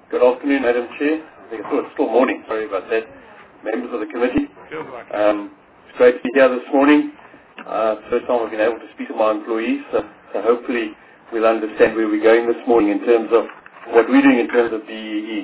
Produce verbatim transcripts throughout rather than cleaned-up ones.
Good afternoon, Madam Chair. I think it's still morning, sorry about that. Members of the committee. Um, it's great to be here this morning. Uh, first time I've been able to speak to my employees, so, so hopefully we'll understand where we're going this morning in terms of what we're doing in terms of B E E.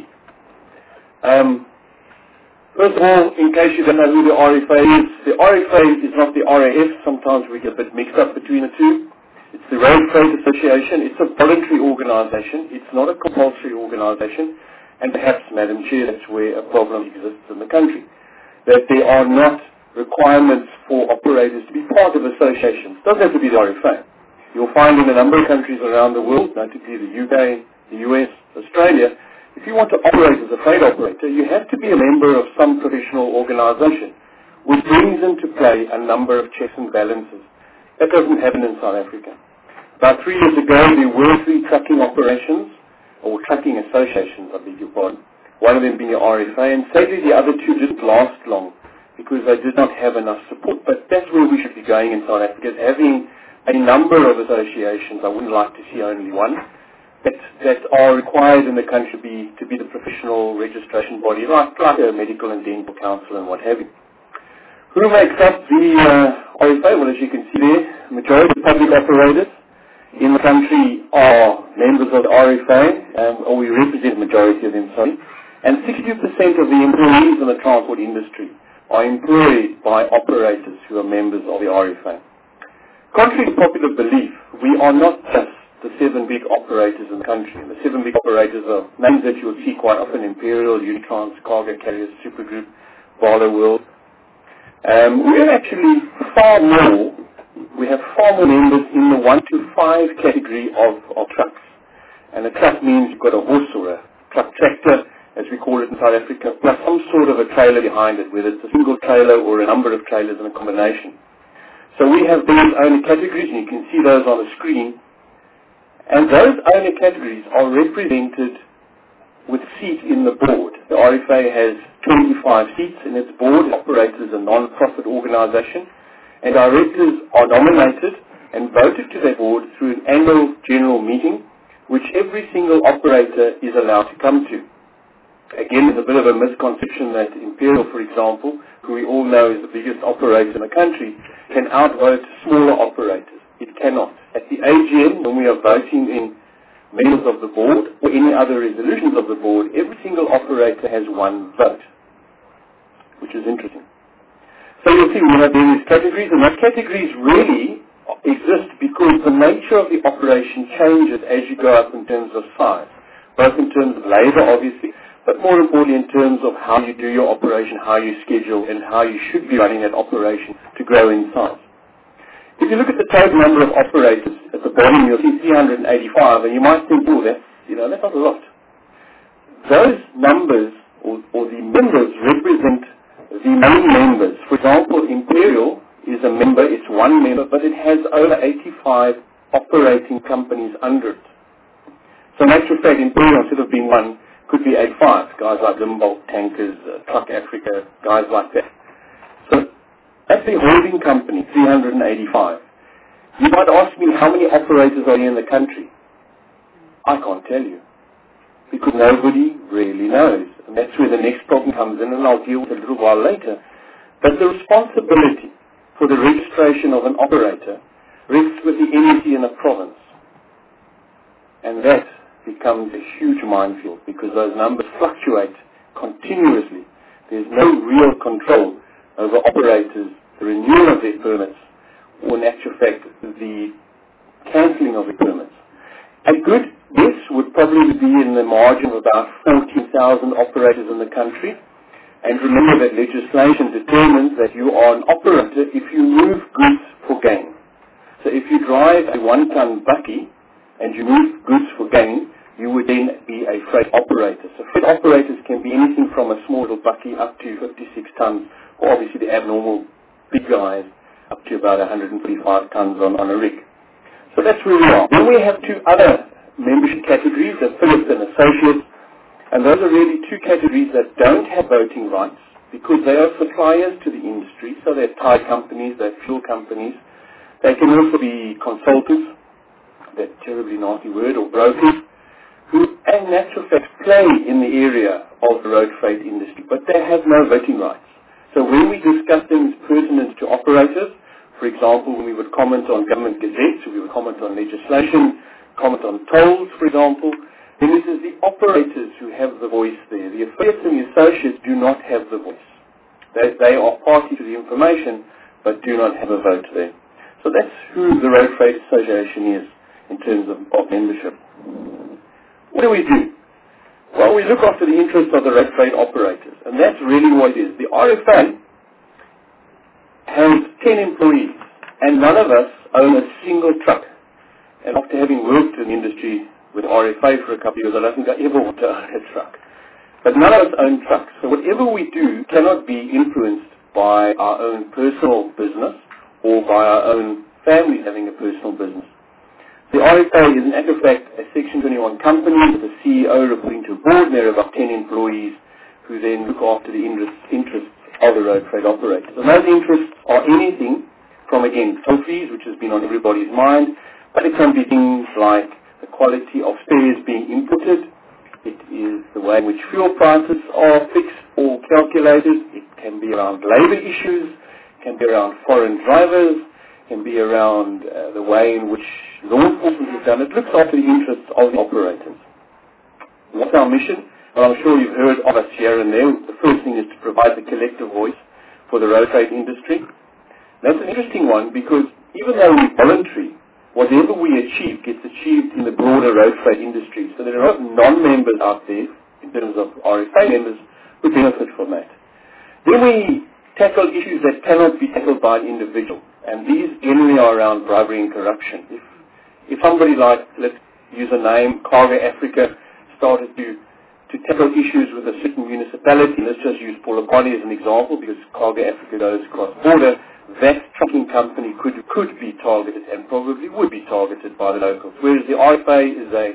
Um, first of all, in case you don't know who the R F A is, the R F A is not the R A F. Sometimes we get a bit mixed up between the two. It's the Road Freight Association. It's a voluntary organisation. It's not a compulsory organisation. And perhaps, Madam Chair, that's where a problem exists in the country. That there are not requirements for operators to be part of associations. It doesn't have to be the R F A. You'll find in a number of countries around the world, notably the U K, the U S, Australia, if you want to operate as a freight operator, you have to be a member of some professional organisation, which brings into play a number of checks and balances. That doesn't happen in South Africa. About three years ago, there were three trucking operations, or trucking associations, I beg your pardon. One of them being the R F A, and sadly the other two didn't last long because they did not have enough support. But that's where we should be going in South Africa, having a number of associations. I wouldn't like to see only one, that, that are required in the country be, to be the professional registration body, like, like a medical and dental council and what have you. Who makes up the uh, R F A? Well, as you can see there, majority of public operators in the country are members of the R F A, um, or we represent the majority of them, sorry, and sixty percent of the employees in the transport industry are employed by operators who are members of the R F A. Contrary to popular belief, we are not just the seven big operators in the country. And the seven big operators are names that you'll see quite often: Imperial, Unitrans, Cargo Carriers, Supergroup, Barlow World. Um, we're actually far more, we have far more members in the one to five category of, of trucks. And a truck means you've got a horse or a truck tractor, as we call it in South Africa, plus some sort of a trailer behind it, whether it's a single trailer or a number of trailers in a combination. So we have those owner categories, and you can see those on the screen. And those owner categories are represented with seats in the board. The R F A has twenty-five seats in its board. It operates as a non-profit organisation, and directors are nominated and voted to their board through an annual general meeting, which every single operator is allowed to come to. Again, there's a bit of a misconception that Imperial, for example, who we all know is the biggest operator in the country, can outvote smaller operators. It cannot. At the A G M, when we are voting in members of the board or any other resolutions of the board, every single operator has one vote, which is interesting. So you'll see we have various categories, and those categories really exist because the nature of the operation changes as you go up in terms of size, both in terms of labour, obviously, but more importantly in terms of how you do your operation, how you schedule, and how you should be running that operation to grow in size. If you look at the total number of operators at the bottom, you'll see three hundred eighty-five, and you might think, oh, that's, you know, that's not a lot. Those numbers, or, or the members, represent the main members. For example, Imperial is a member, it's one member, but it has over eighty-five operating companies under it. So in actual fact, Imperial, instead of being one, could be eighty-five, guys like Limboldt, Tankers, uh, Truck Africa, guys like that. So at the holding company, three hundred eighty-five, you might ask me how many operators are here in the country. I can't tell you, because nobody really knows. And that's where the next problem comes in, and I'll deal with it a little while later. But the responsibility for the registration of an operator rests with the entity in a province. And that becomes a huge minefield, because those numbers fluctuate continuously. There's no real control over operators, the renewal of their permits, or in actual fact, the cancelling of the permits. A good guess would probably be in the margin of about fourteen thousand operators in the country. And remember that legislation determines that you are an operator if you move goods for gain. So if you drive a one-ton bucky and you move goods for gain, you would then be a freight operator. So freight operators can be anything from a small little bucky up to fifty-six tons, or obviously the abnormal big guys up to about one hundred thirty-five tons on, on a rig. So that's where we are. Then we have two other membership categories, the Phillips and Associates, and those are really two categories that don't have voting rights because they are suppliers to the industry. So they're tire companies, they're fuel companies. They can also be consultants, that terribly nasty word, or brokers, who and in actual fact play in the area of the road freight industry, but they have no voting rights. So when we discuss things pertinent to operators, for example, when we would comment on government gazettes, we would comment on legislation, comment on tolls, for example, then it is the operators who have the voice there. The affiliates and the associates do not have the voice. They, they are party to the information, but do not have a vote there. So that's who the Road Freight Association is in terms of, of membership. What do we do? Well, we look after the interests of the road freight operators, and that's really what it is. The R F A has ten employees, and none of us own a single truck. And after having worked in the industry with R F A for a couple of years, I don't think I ever want to own a truck. But none of us own trucks, so whatever we do cannot be influenced by our own personal business or by our own families having a personal business. The R F A is in actual fact a Section twenty-one company with a C E O reporting to a board, and there are about ten employees who then look after the interests, interests of the road freight operators. And those interests are anything from, again, toll fees, which has been on everybody's mind, but it can be things like the quality of spares being inputted. It is the way in which fuel prices are fixed or calculated. It can be around labour issues. It can be around foreign drivers. It can be around uh, the way in which law enforcement is done. It looks after the interests of the operators. What's our mission? Well, I'm sure you've heard of us here and there. The first thing is to provide the collective voice for the road freight industry. That's an interesting one because even though we're voluntary, whatever we achieve gets achieved in the broader road freight industry. So there are non-members out there, in terms of R F A members, who benefit from that. Then we tackle issues that cannot be tackled by an individual. And these generally are around bribery and corruption. If, if somebody like, let's use a name, Cargo Africa, started to, to tackle issues with a certain municipality, let's just use Polokwane as an example, because Cargo Africa goes cross-border, that trucking company could could be targeted and probably would be targeted by the locals. Whereas the R F A is a,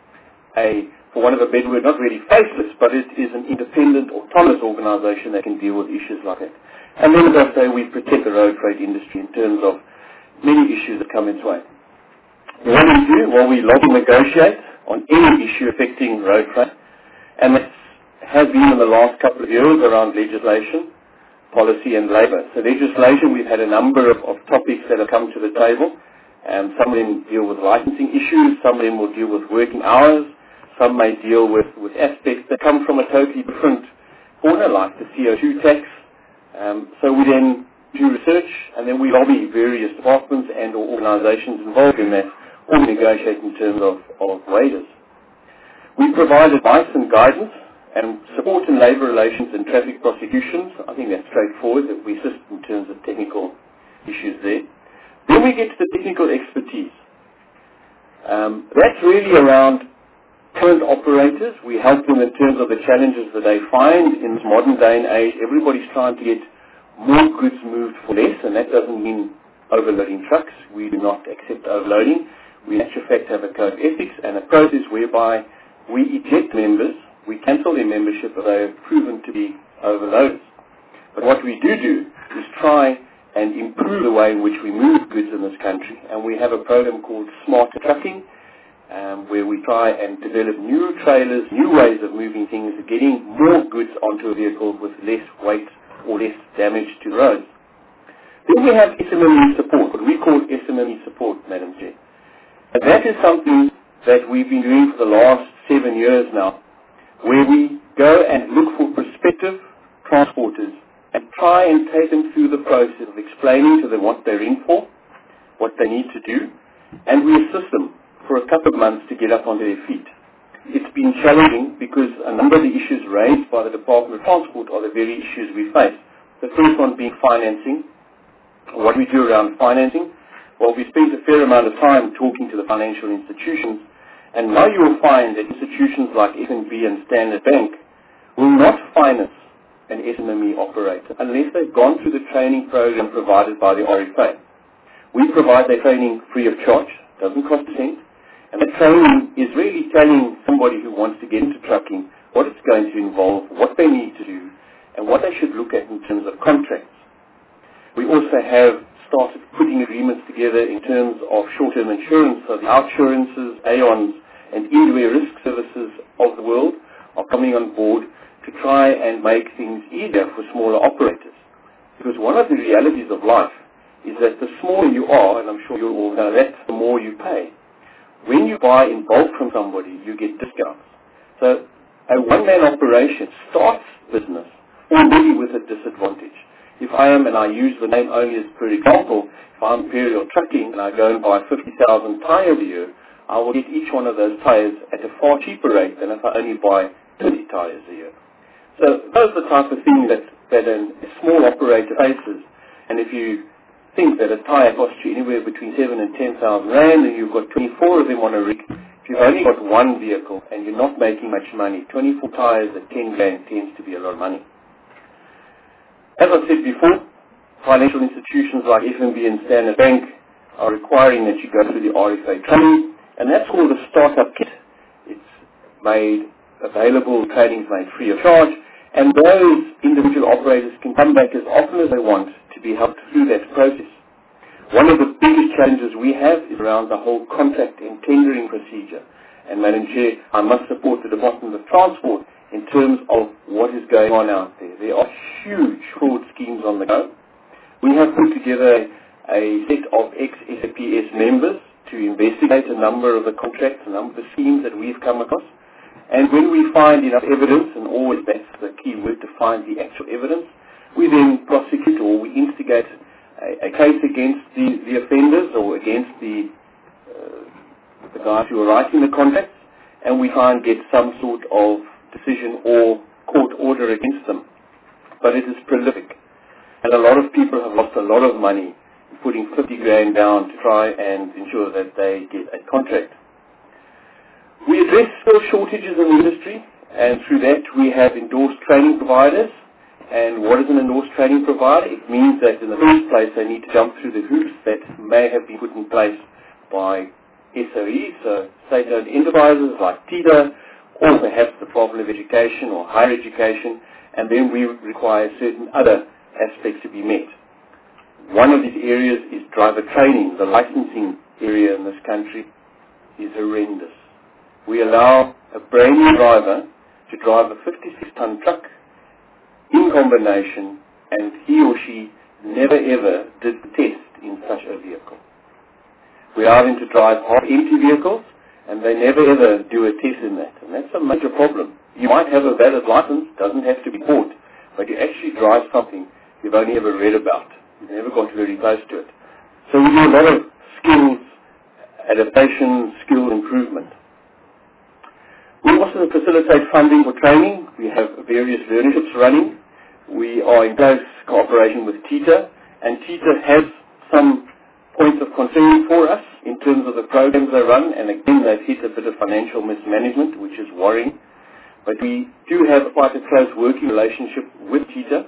a for one of a better word, not really faceless, but it is an independent, autonomous organisation that can deal with issues like that. And then, as I say, we protect the road freight industry in terms of many issues that come its way. What do we do? Well, we lobby negotiate on any issue affecting road freight, and that has been in the last couple of years around legislation, policy and labour. So legislation, we've had a number of, of topics that have come to the table. Um, some of them deal with licensing issues, some of them will deal with working hours, some may deal with, with aspects that come from a totally different corner, like the C O two tax. Um, so we then do research, and then we lobby various departments and or organisations involved in that, or we negotiate in terms of, of wages. We provide advice and guidance and support in labour relations and traffic prosecutions. I think that's straightforward, that we assist in terms of technical issues there. Then we get to the technical expertise. Um, that's really around current operators. We help them in terms of the challenges that they find in this modern day and age. Everybody's trying to get more goods moved for less, and that doesn't mean overloading trucks. We do not accept overloading. We in actual fact have a code of ethics and a process whereby we eject members, we cancel their membership if they have proven to be overloaders. But what we do do is try and improve the way in which we move goods in this country, and we have a program called Smarter Trucking, Um, where we try and develop new trailers, new ways of moving things, getting more goods onto a vehicle with less weight or less damage to the roads. Then we have S M M E support, what we call S M M E support, Madam Chair. And that is something that we've been doing for the last seven years now, where we go and look for prospective transporters and try and take them through the process of explaining to them what they're in for, what they need to do, and we assist them for a couple of months to get up onto their feet. It's been challenging because a number of the issues raised by the Department of Transport are the very issues we face. The first one being financing. What do we do around financing? Well, we spent a fair amount of time talking to the financial institutions, and now you will find that institutions like F N B and Standard Bank will not finance an S M M E operator unless they've gone through the training program provided by the R F A. We provide their training free of charge, doesn't cost a cent. And the training is really telling somebody who wants to get into trucking what it's going to involve, what they need to do, and what they should look at in terms of contracts. We also have started putting agreements together in terms of short-term insurance, so the outsurances, A O Ns, and Inware Risk Services of the world are coming on board to try and make things easier for smaller operators. Because one of the realities of life is that the smaller you are, and I'm sure you all know that, the more you pay. When you buy in bulk from somebody, you get discounts. So a one-man operation starts business already with a disadvantage. If I am, and I use the name only as per example, if I'm Imperial Trucking and I go and buy fifty thousand tyres a year, I will get each one of those tyres at a far cheaper rate than if I only buy thirty tyres a year. So those are the type of things that, that a small operator faces. And if you think that a tyre costs you anywhere between seven and ten thousand rand, and you've got twenty-four of them on a rig, if you've only got one vehicle and you're not making much money, twenty-four tyres at ten grand tends to be a lot of money. As I said before, financial institutions like F N B and Standard Bank are requiring that you go through the R F A training, and that's called a startup kit. It's made available, training's made free of charge, and those individual operators can come back as often as they want to be helped through that process. One of the biggest challenges we have is around the whole contract and tendering procedure. And Madam Chair, I must support the Department of Transport in terms of what is going on out there. There are huge fraud schemes on the go. We have put together a set of ex-S A P S members to investigate a number of the contracts, a number of the schemes that we've come across. And when we find enough evidence, and always that's the key word, to find the actual evidence, we then prosecute or we instigate a, a case against the, the offenders or against the, uh, the guys who are writing the contracts, and we try and get some sort of decision or court order against them. But it is prolific. And a lot of people have lost a lot of money putting fifty grand down to try and ensure that they get a contract. We address skill shortages in the industry, and through that we have endorsed training providers. And what is an endorsed training provider? It means that in the first place they need to jump through the hoops that may have been put in place by S O Es, so state-owned enterprises like TEDA, or perhaps the Department of Education or higher education, and then we require certain other aspects to be met. One of these areas is driver training. The licensing area in this country is horrendous. We allow a brand new driver to drive a fifty-six ton truck in combination, and he or she never ever did the test in such a vehicle. We allow them to drive half-empty vehicles, and they never ever do a test in that. And that's a major problem. You might have a valid license, doesn't have to be bought, but you actually drive something you've only ever read about. You've never got very close to it. So we do a lot of skills adaptation, skill improvement. We also facilitate funding for training. We have various learnerships running. We are in close cooperation with TETA, and TETA has some points of concern for us in terms of the programs they run, and again they've hit a bit of financial mismanagement, which is worrying. But we do have quite a close working relationship with TETA.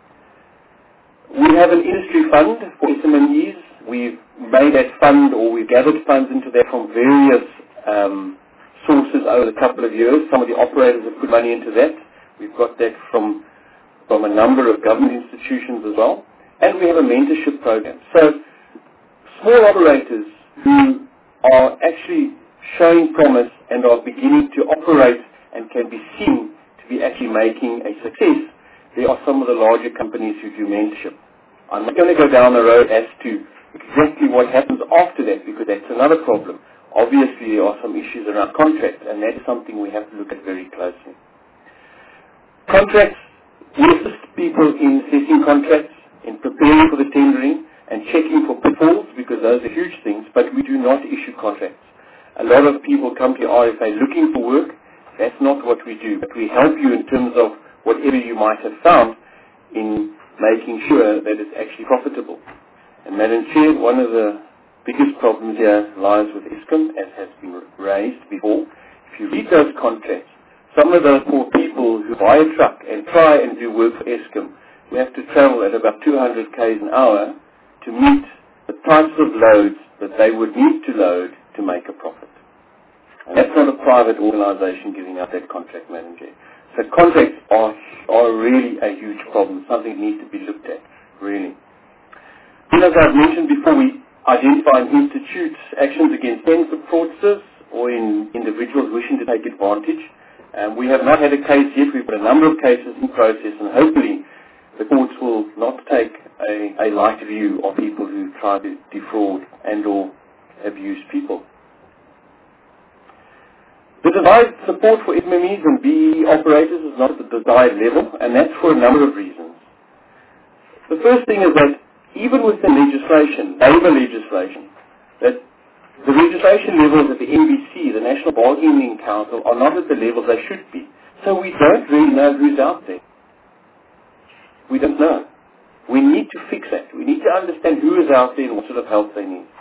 We have an industry fund for S M E Es. We've made that fund, or we've gathered funds into that from various um, sources over the couple of years. Some of the operators have put money into that. We've got that from, from a number of government institutions as well. And we have a mentorship program. So small operators who are actually showing promise and are beginning to operate and can be seen to be actually making a success, there are some of the larger companies who do mentorship. I'm not going to go down the road as to exactly what happens after that, because that's another problem. Obviously, there are some issues around contracts, and that's something we have to look at very closely. Contracts, we assist people in assessing contracts, in preparing for the tendering, and checking for pitfalls, because those are huge things, but we do not issue contracts. A lot of people come to R F A looking for work. That's not what we do, but we help you in terms of whatever you might have found in making sure that it's actually profitable. And Madam Chair, one of the biggest problems here lies with Eskom, as has been raised before. If you read those contracts, some of those poor people who buy a truck and try and do work for Eskom, we have to travel at about two hundred k's an hour to meet the types of loads that they would need to load to make a profit. And that's not a private organisation giving out that contract, Madam Chair. So contracts are, are really a huge problem, something that needs to be looked at, really. And as I've mentioned before, we identify and institute actions against tens of fraudsters, or in, in individuals wishing to take advantage. Um, we have not had a case yet. We've got a number of cases in process, and hopefully the courts will not take a, a light view of people who try to defraud and or abuse people. The desired support for S M Es and B E E operators is not at the desired level, and that's for a number of reasons. The first thing is that even within legislation, labour legislation, that the registration levels at the N B C, the National Bargaining Council, are not at the levels they should be. So we don't really know who's out there. We don't know. We need to fix that. We need to understand who is out there and what sort of help they need.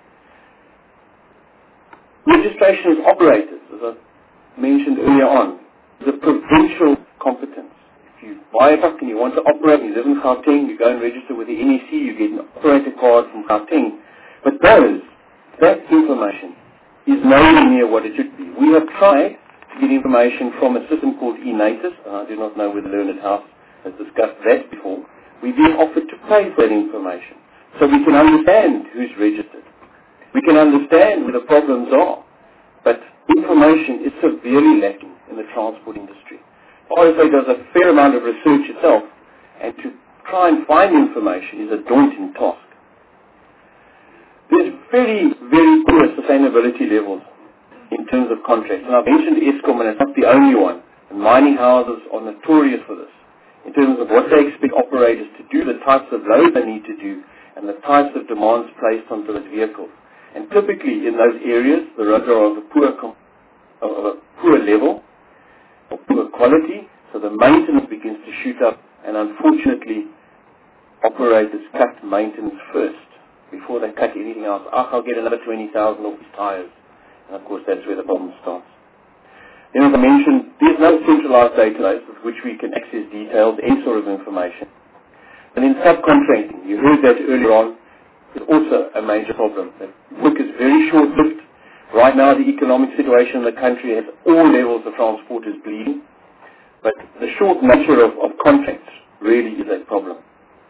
Registration as operators, as I mentioned earlier on, is a provincial competence. If you buy a truck and you want to operate, you live in Gauteng, you go and register with the N E C, you get an operator card from Gauteng. But those, that information is nowhere near what it should be. We have tried to get information from a system called eNatus. I do not know whether Learned House has discussed that before. We've been offered to pay for that information so we can understand who's registered. We can understand where the problems are, but information is severely lacking in the transport industry. R S A does a fair amount of research itself, and to try and find information is a daunting task. There's very, very poor sustainability levels in terms of contracts, and I've mentioned Eskom, and it's not the only one. And mining houses are notorious for this, in terms of what they expect operators to do, the types of load they need to do, and the types of demands placed onto those vehicles. And typically in those areas, the roads are of a poor, com- of a poor level, or poor quality, so the maintenance begins to shoot up, and unfortunately, operators cut maintenance first, before they cut anything else. Ah, I'll get another twenty thousand off his tyres. And of course, that's where the problem starts. Then as I mentioned, there's no centralized database with which we can access details, any sort of information. And in subcontracting, you heard that earlier on, is also a major problem. The work is very short-lived. Right now, the economic situation in the country has all levels of transporters bleeding. But the short nature of, of contracts really is a problem.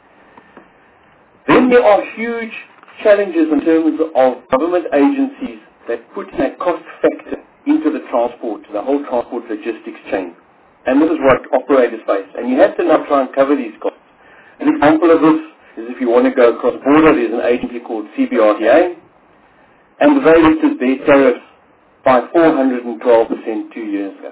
Then there are huge challenges in terms of government agencies that put a cost factor into the transport, the whole transport logistics chain. And this is what operators face. And you have to now try and cover these costs. An example of this is if you want to go across border, there's an agency called C B R T A, and they lifted their tariffs by four hundred twelve percent two years ago,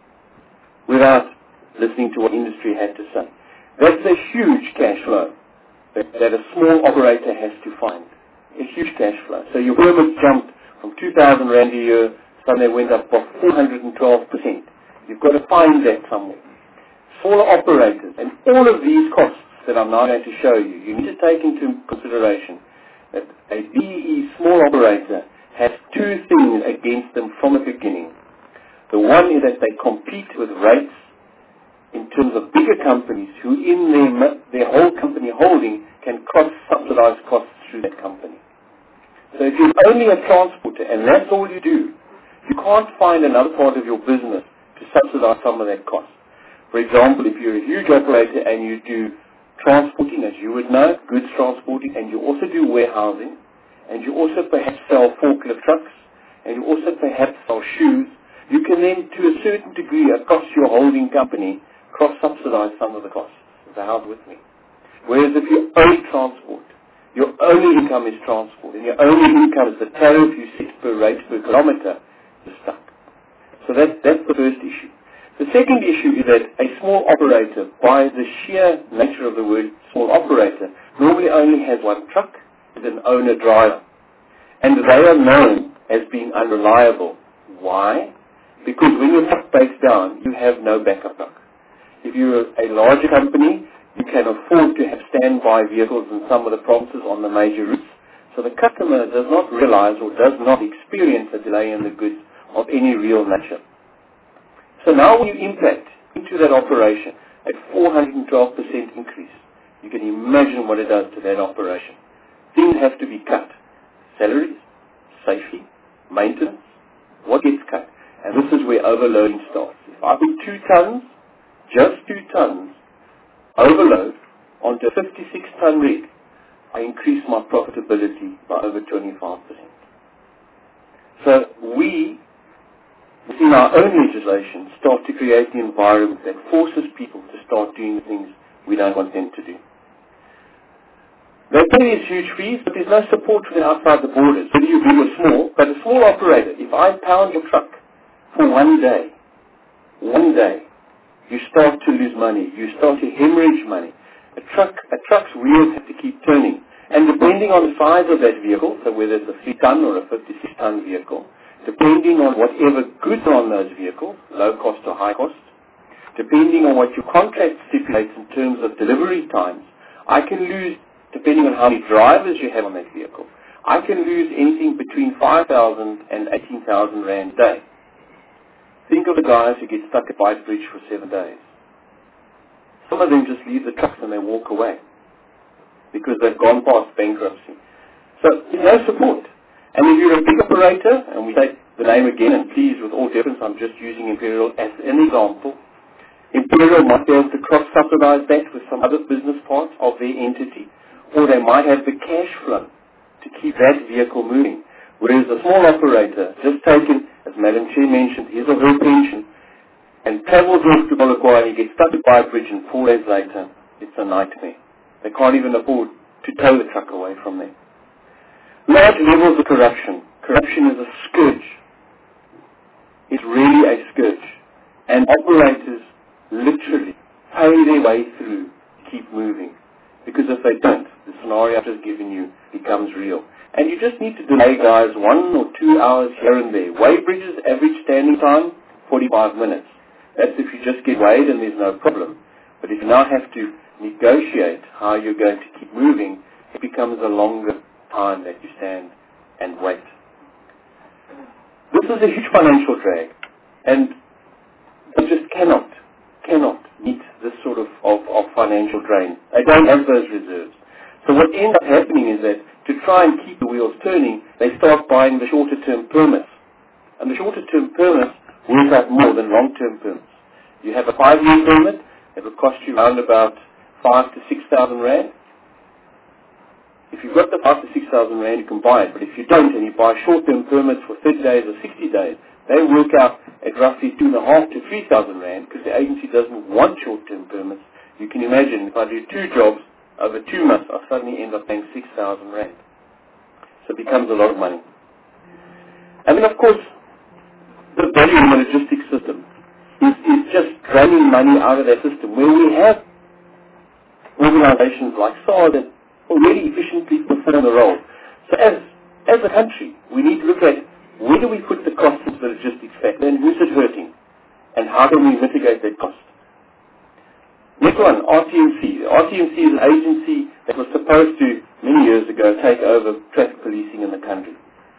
without listening to what industry had to say. That's a huge cash flow that, that a small operator has to find. A huge cash flow. So your permits jumped from two thousand rand a year, suddenly went up by four hundred twelve percent. You've got to find that somewhere. Smaller operators, and all of these costs that I'm now going to show you, you need to take into consideration that a B E E small operator has two things against them from the beginning. The one is that they compete with rates in terms of bigger companies who in their, their whole company holding can cross-subsidize costs through that company. So if you're only a transporter and that's all you do, you can't find another part of your business to subsidize some of that cost. For example, if you're a huge operator and you do transporting, as you would know, goods transporting, and you also do warehousing, and you also perhaps sell forklift trucks, and you also perhaps sell shoes, you can then, to a certain degree, across your holding company, cross-subsidize some of the costs. So how's with me? Whereas if you only transport, your only income is transport, and your only income is the tariff you set per rate per kilometer, you're stuck. So that, that's the first issue. The second issue is that a small operator, by the sheer nature of the word small operator, normally only has one truck with an owner-driver. And they are known as being unreliable. Why? Because when your truck breaks down, you have no backup truck. If you're a larger company, you can afford to have standby vehicles in some of the provinces on the major routes. So the customer does not realize or does not experience a delay in the goods of any real nature. So now when you impact into that operation at four hundred twelve percent increase, you can imagine what it does to that operation. Things have to be cut. Salaries, safety, maintenance, what gets cut? And this is where overloading starts. If I put two tons, just two tons, overload onto a fifty-six ton rig, I increase my profitability by over twenty-five percent. So we in our own legislation, start to create the environment that forces people to start doing the things we don't want them to do. They pay these huge fees, but there's no support for them outside the borders, whether you're big or small. But a small operator, if I pound your truck for one day, one day, you start to lose money. You start to hemorrhage money. A truck, a truck's wheels have to keep turning. And depending on the size of that vehicle, so whether it's a three ton or a fifty-six ton vehicle, depending on whatever goods are on those vehicles, low cost or high cost, depending on what your contract stipulates in terms of delivery times, I can lose, depending on how many drivers you have on that vehicle, I can lose anything between five thousand and eighteen thousand rand a day. Think of the guys who get stuck at White Bridge for seven days. Some of them just leave the trucks and they walk away because they've gone past bankruptcy. So there's no support. And if you're a big operator, and we take the name again, and please, with all deference, I'm just using Imperial as an example, Imperial might be able to cross-subsidize that with some other business parts of their entity, or they might have the cash flow to keep that vehicle moving. Whereas a small operator, just taken, as Madam Chair mentioned, his or her pension, and travels off to Polokwane and he gets stuck at White Bridge, and four days later, it's a nightmare. They can't even afford to tow the truck away from there. Large levels of corruption. Corruption is a scourge. It's really a scourge. And operators literally pay their way through to keep moving. Because if they don't, the scenario I've just given you becomes real. And you just need to delay, guys, one or two hours here and there. Weigh bridges, average standing time, forty-five minutes. That's if you just get weighed and there's no problem. But if you now have to negotiate how you're going to keep moving, it becomes a longer time that you stand and wait. This is a huge financial drag. And they just cannot, cannot meet this sort of, of, of financial drain. They don't have those reserves. So what ends up happening is that to try and keep the wheels turning, they start buying the shorter-term permits. And the shorter-term permits work out more than long-term permits. You have a five-year permit, it will cost you around about five to six thousand rand. If you've got the five to six thousand rand, you can buy it. But if you don't, and you buy short-term permits for thirty days or sixty days, they work out at roughly two and a half to three thousand rand because the agency doesn't want short-term permits. You can imagine if I do two jobs over two months, I suddenly end up paying six thousand rand. So it becomes a lot of money. And then, of course, the value in the logistics system is, is just draining money out of that system, where we have organizations like S A R that already efficiently perform the role. So as, as a country, we need to look at where do we put the cost into the logistics factor and who's it hurting, and how can we mitigate that cost. Next one, R T M C. R T M C is an agency that was supposed to, many years ago, take over traffic policing in the country.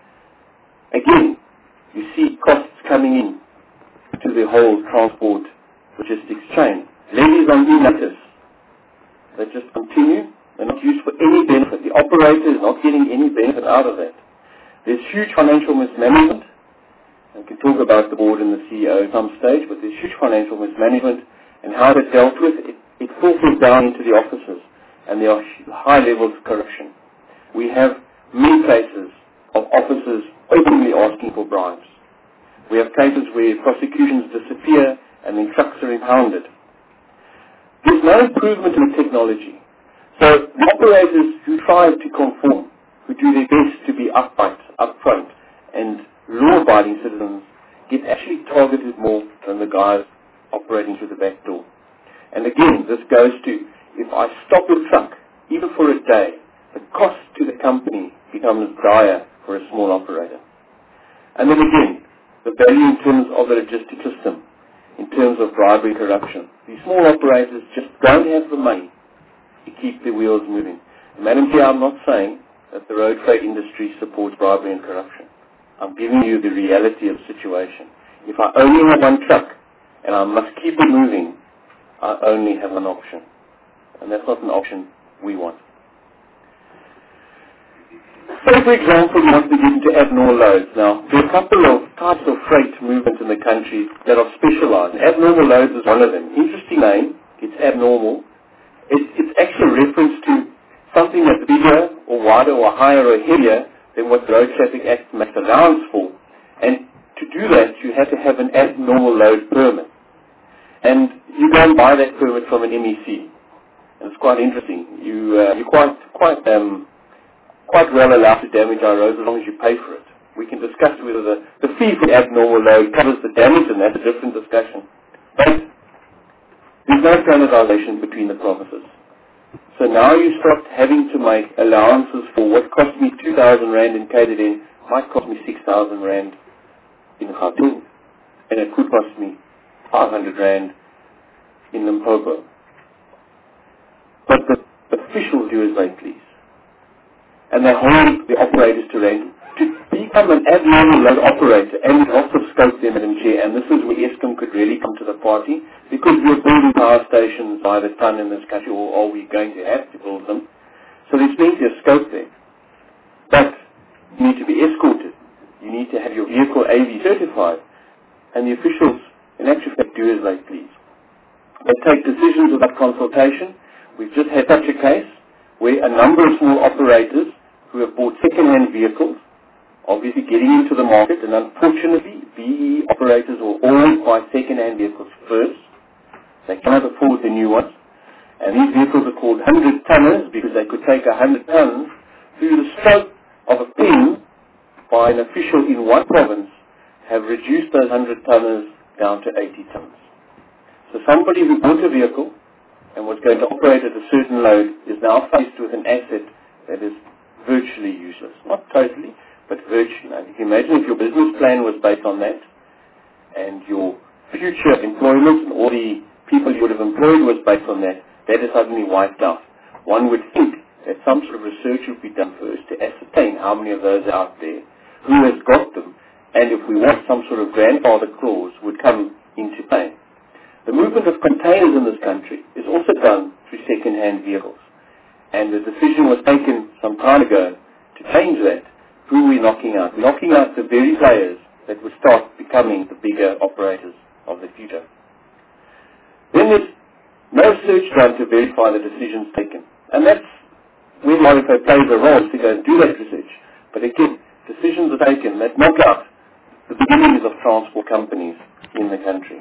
Again, you see costs coming in to the whole transport logistics chain. Levies on e-notice. They just continue. They're not used for any benefit. The operator is not getting any benefit out of that. There's huge financial mismanagement. We can talk about the board and the C E O at some stage, but there's huge financial mismanagement, and how that's dealt with, it, it filters down into the offices, and there are high levels of corruption. We have many cases of officers openly asking for bribes. We have cases where prosecutions disappear and then trucks are impounded. There's no improvement in the technology. So the operators who try to conform, who do their best to be upright, upfront, and law-abiding citizens, get actually targeted more than the guys operating through the back door. And again, this goes to, if I stop a truck, even for a day, the cost to the company becomes dire for a small operator. And then again, the value in terms of the logistics system, in terms of bribery and corruption. These small operators just don't have the money to keep the wheels moving. And Madam Chair, I'm not saying that the road freight industry supports bribery and corruption. I'm giving you the reality of the situation. If I only have one truck and I must keep it moving, I only have one option. And that's not an option we want. So, for example, you want to get into abnormal loads. Now, there are a couple of types of freight movement in the country that are specialized. Abnormal loads is one of them. Interesting name. It's abnormal. It, it's actually a reference to something that's bigger or wider or higher or heavier than what the Road Traffic Act makes allowance for. And to do that, you have to have an abnormal load permit. And you go and buy that permit from an M E C. And it's quite interesting. You, uh, you're quite, quite, um, quite well allowed to damage our roads as long as you pay for it. We can discuss whether the, the fee for abnormal load covers the damage, and that's a different discussion. But there's no standardization between the provinces. So now you start having to make allowances for what cost me two thousand rand in K Z N might cost me six thousand rand in Gauteng, and it could cost me five hundred rand in Limpopo. But the officials do as they please. And they hold the operators to rank. To become an abnormal load operator, and lots of scope there, Madam Chair, and this is where Eskom could really come to the party, because we're building power stations by the ton in this country, or are we going to have to build them? So there's plenty of scope there. But you need to be escorted. You need to have your vehicle A V certified. And the officials, in actual fact, do as they please. They take decisions without consultation. We've just had such a case where a number of small operators who have bought second-hand vehicles, obviously getting into the market, and unfortunately, B E operators will always buy second-hand vehicles first. They cannot afford the new ones. And these vehicles are called hundred-tonners because they could take one hundred tons through the stroke of a pen by an official in one province have reduced those hundred-tonners down to eighty tons. So somebody who bought a vehicle and was going to operate at a certain load is now faced with an asset that is virtually useless. Not totally, but virtually. Now, you can imagine if your business plan was based on that, and your future employment and all the people you would have employed was based on that, that is suddenly wiped out. One would think that some sort of research would be done first to ascertain how many of those are out there, who has got them, and if we want some sort of grandfather clause would come into play. The movement of containers in this country is also done through second-hand vehicles. And the decision was taken some time ago to change that. Who are we knocking out? We're knocking out the very players that would start becoming the bigger operators of the future. Then there's no research done to verify the decisions taken. And that's where the R F A plays a role to go and do that research. But again, decisions are taken that knock out the beginnings of transport companies in the country.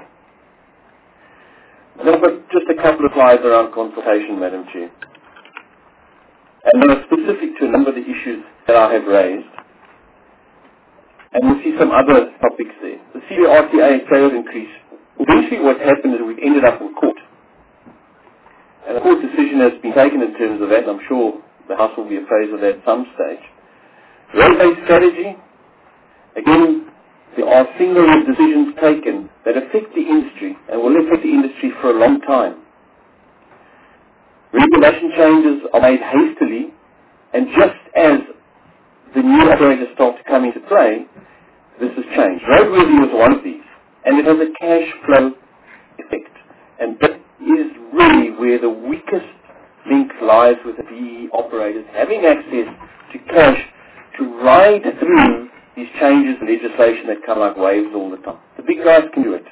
Now, but just a couple of slides around consultation, Madam Chair. And they are specific to a number of the issues that I have raised. And we'll see some other topics there. The C B R T A sales increase. Eventually what happened is we've ended up in court. And a court decision has been taken in terms of that. I'm sure the House will be appraised of that at some stage. Rail-based strategy. Again, there are single decisions taken that affect the industry and will affect the industry for a long time. Regulation changes are made hastily, and just as the new operators start to come into play, this has changed. Roadworthy was one of these, and it has a cash flow effect. And that is really where the weakest link lies with the B E operators having access to cash to ride through these changes in legislation that come like waves all the time. The big guys can do it.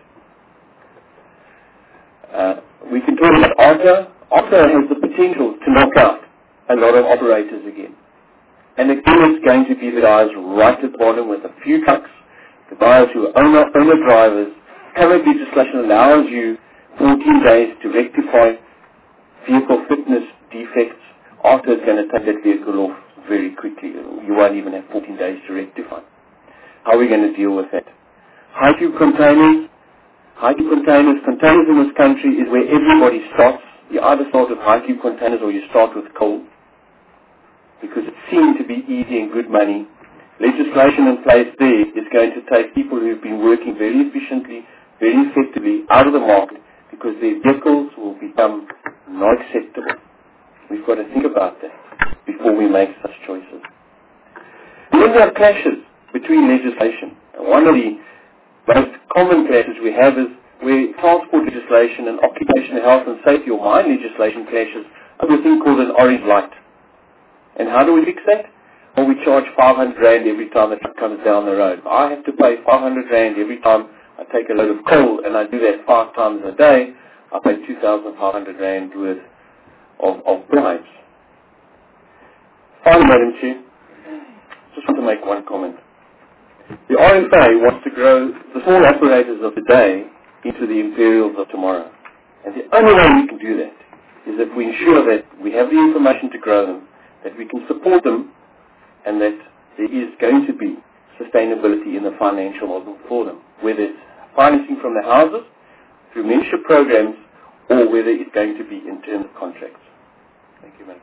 Uh, we can talk about ARTA. ARTA has the potential to knock out a lot of operators again. And again, it's going to be the guys right at the bottom with a few trucks, the guys who are owner, owner drivers. Current legislation allows you fourteen days to rectify vehicle fitness defects. ARTA is going to take that vehicle off very quickly. You won't even have fourteen days to rectify. How are we going to deal with that? High-tube containers. High-tube containers. Containers in this country is where everybody starts. You either start with high-tube containers or you start with coal. Because it seemed to be easy and good money. Legislation in place there is going to take people who have been working very efficiently, very effectively out of the market because their vehicles will become not acceptable. We've got to think about that before we make such choices. And then there are clashes between legislation. And one of the most common clashes we have is where transport legislation and occupational health and safety or mine legislation clashes over a thing called an orange light. And how do we fix that? Well, we charge five hundred rand every time the truck comes down the road. I have to pay five hundred rand every time I take a load of coal, and I do that five times a day. I pay two thousand five hundred rand worth of, of bribes. Finally, Madam Chair, just want to make one comment. The R F A wants to grow the small operators of today into the imperials of tomorrow. And the only way we can do that is if we ensure that we have the information to grow them, that we can support them, and that there is going to be sustainability in the financial model for them, whether it's financing from their houses, through mentorship programs, or whether it's going to be in terms of contracts. Thank you, madam.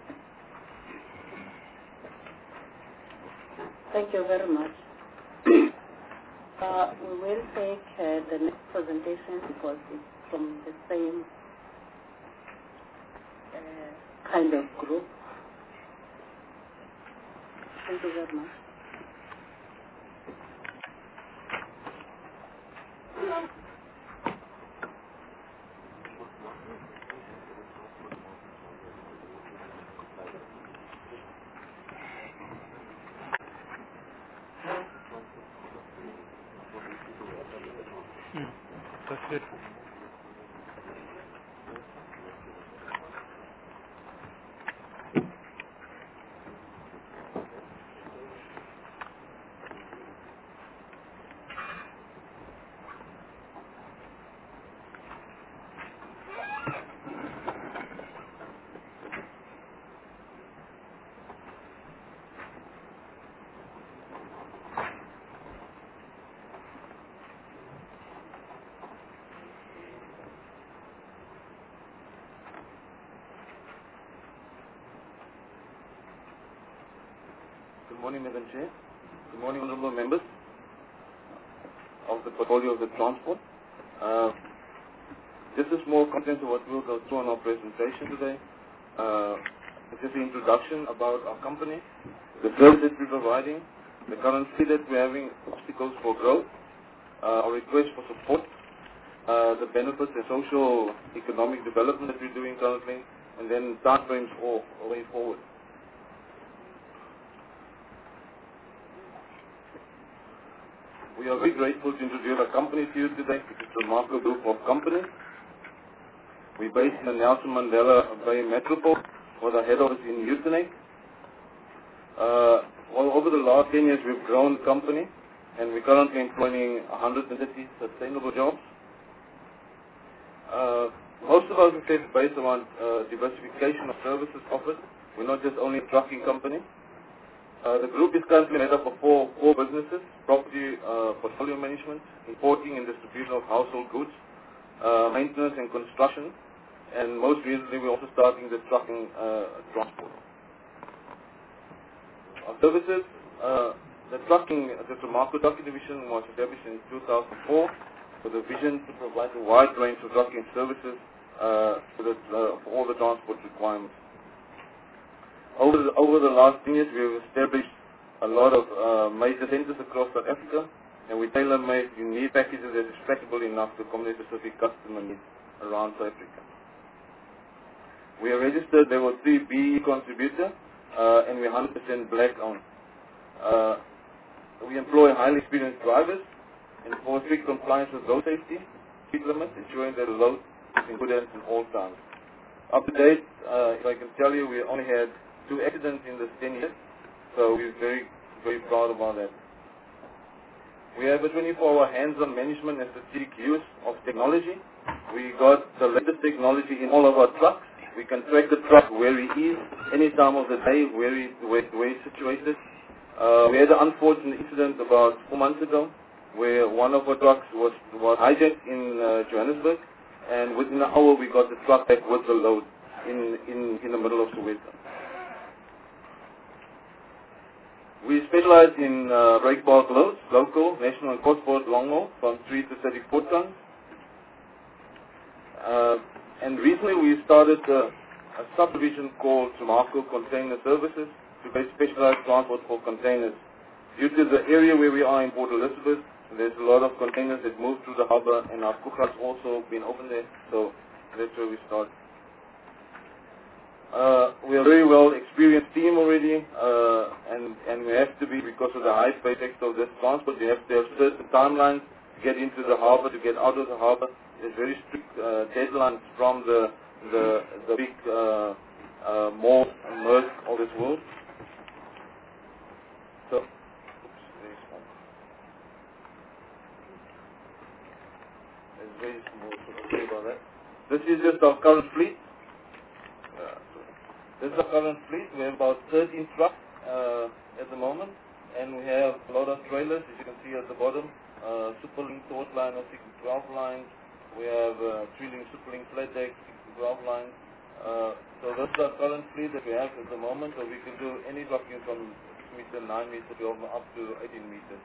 Thank you very much. uh, we will take uh, the next presentation because it's from the same uh, kind of group. Thank you very much. That's it. Good morning, Madam Chair. Good morning, honourable members of the portfolio of the transport. Uh, this is more content of what we'll go through on our presentation today. Uh, it's just an introduction about our company, the services we're providing, the current state that we're having, obstacles for growth, uh, our request for support, uh, the benefits and social economic development that we're doing currently, and then time frames for way forward. We are very grateful to introduce our company to you today. It is the Marco Group of Companies. We're based in the Nelson Mandela Bay Metropole, with our head office in Uitenhage. Uh, well, over the last ten years, we've grown the company, and we're currently employing one hundred thirty sustainable jobs. Uh, most of our success is based on uh, diversification of services offered. We're not just only a trucking company. Uh, the group is currently made up of four core businesses: property uh, portfolio management, importing and distribution of household goods, uh, maintenance and construction, and most recently we're also starting the trucking uh, transport. Our services, uh, the trucking, the Marco Trucking Division was established in two thousand four with a vision to provide a wide range of trucking services uh, for, the, uh, for all the transport requirements. Over the, over the last ten years, we have established a lot of uh, major centers across South Africa, and we tailor-made unique packages that is flexible enough to accommodate specific customer needs around South Africa. We are registered level three B E contributor, uh, and we're one hundred percent black-owned. Uh, we employ highly experienced drivers and enforce strict compliance with road safety, speed limits, ensuring that the load is in good hands at all times. Up to date, uh, if I can tell you, we only had two accidents in this ten years, so we're very, very proud about that. We have a twenty-four hour hands-on management and strategic use of technology. We got the latest technology in all of our trucks. We can track the truck where he is, any time of the day, where he where, where he's situated. Uh, we had an unfortunate incident about four months ago, where one of our trucks was, was hijacked in uh, Johannesburg, and within an hour we got the truck back with the load in, in, in the middle of Soweto. We specialize in uh, break bulk loads, local, national and cross-border long haul from three to thirty-four tons. Uh, and recently we started a, a subdivision called Marco Container Services to make specialized transport for containers. Due to the area where we are in Port Elizabeth, there's a lot of containers that move through the harbour, and our Kuchra's also been open there, so that's where we start. Uh, we are a very well experienced team already, uh, and, and we have to be, because of the high pay text of this transport, we have to have certain timelines to get into the harbour, to get out of the harbour. There's very strict uh, deadlines from the the, the big uh, uh, malls and Maersk of this world. So, oops, very small. It's very small, so sorry about that. This is just our current fleet. Uh, this is our current fleet. We have about thirteen trucks uh, at the moment, and we have a lot of trailers, as you can see at the bottom. Uh, Superlink Torch Liner, six to twelve lines. We have uh, three-link Superlink flat deck, six to twelve lines. Uh, so that's our current fleet that we have at the moment. So we can do any trucking from six meter, nine meter, to up to eighteen meters.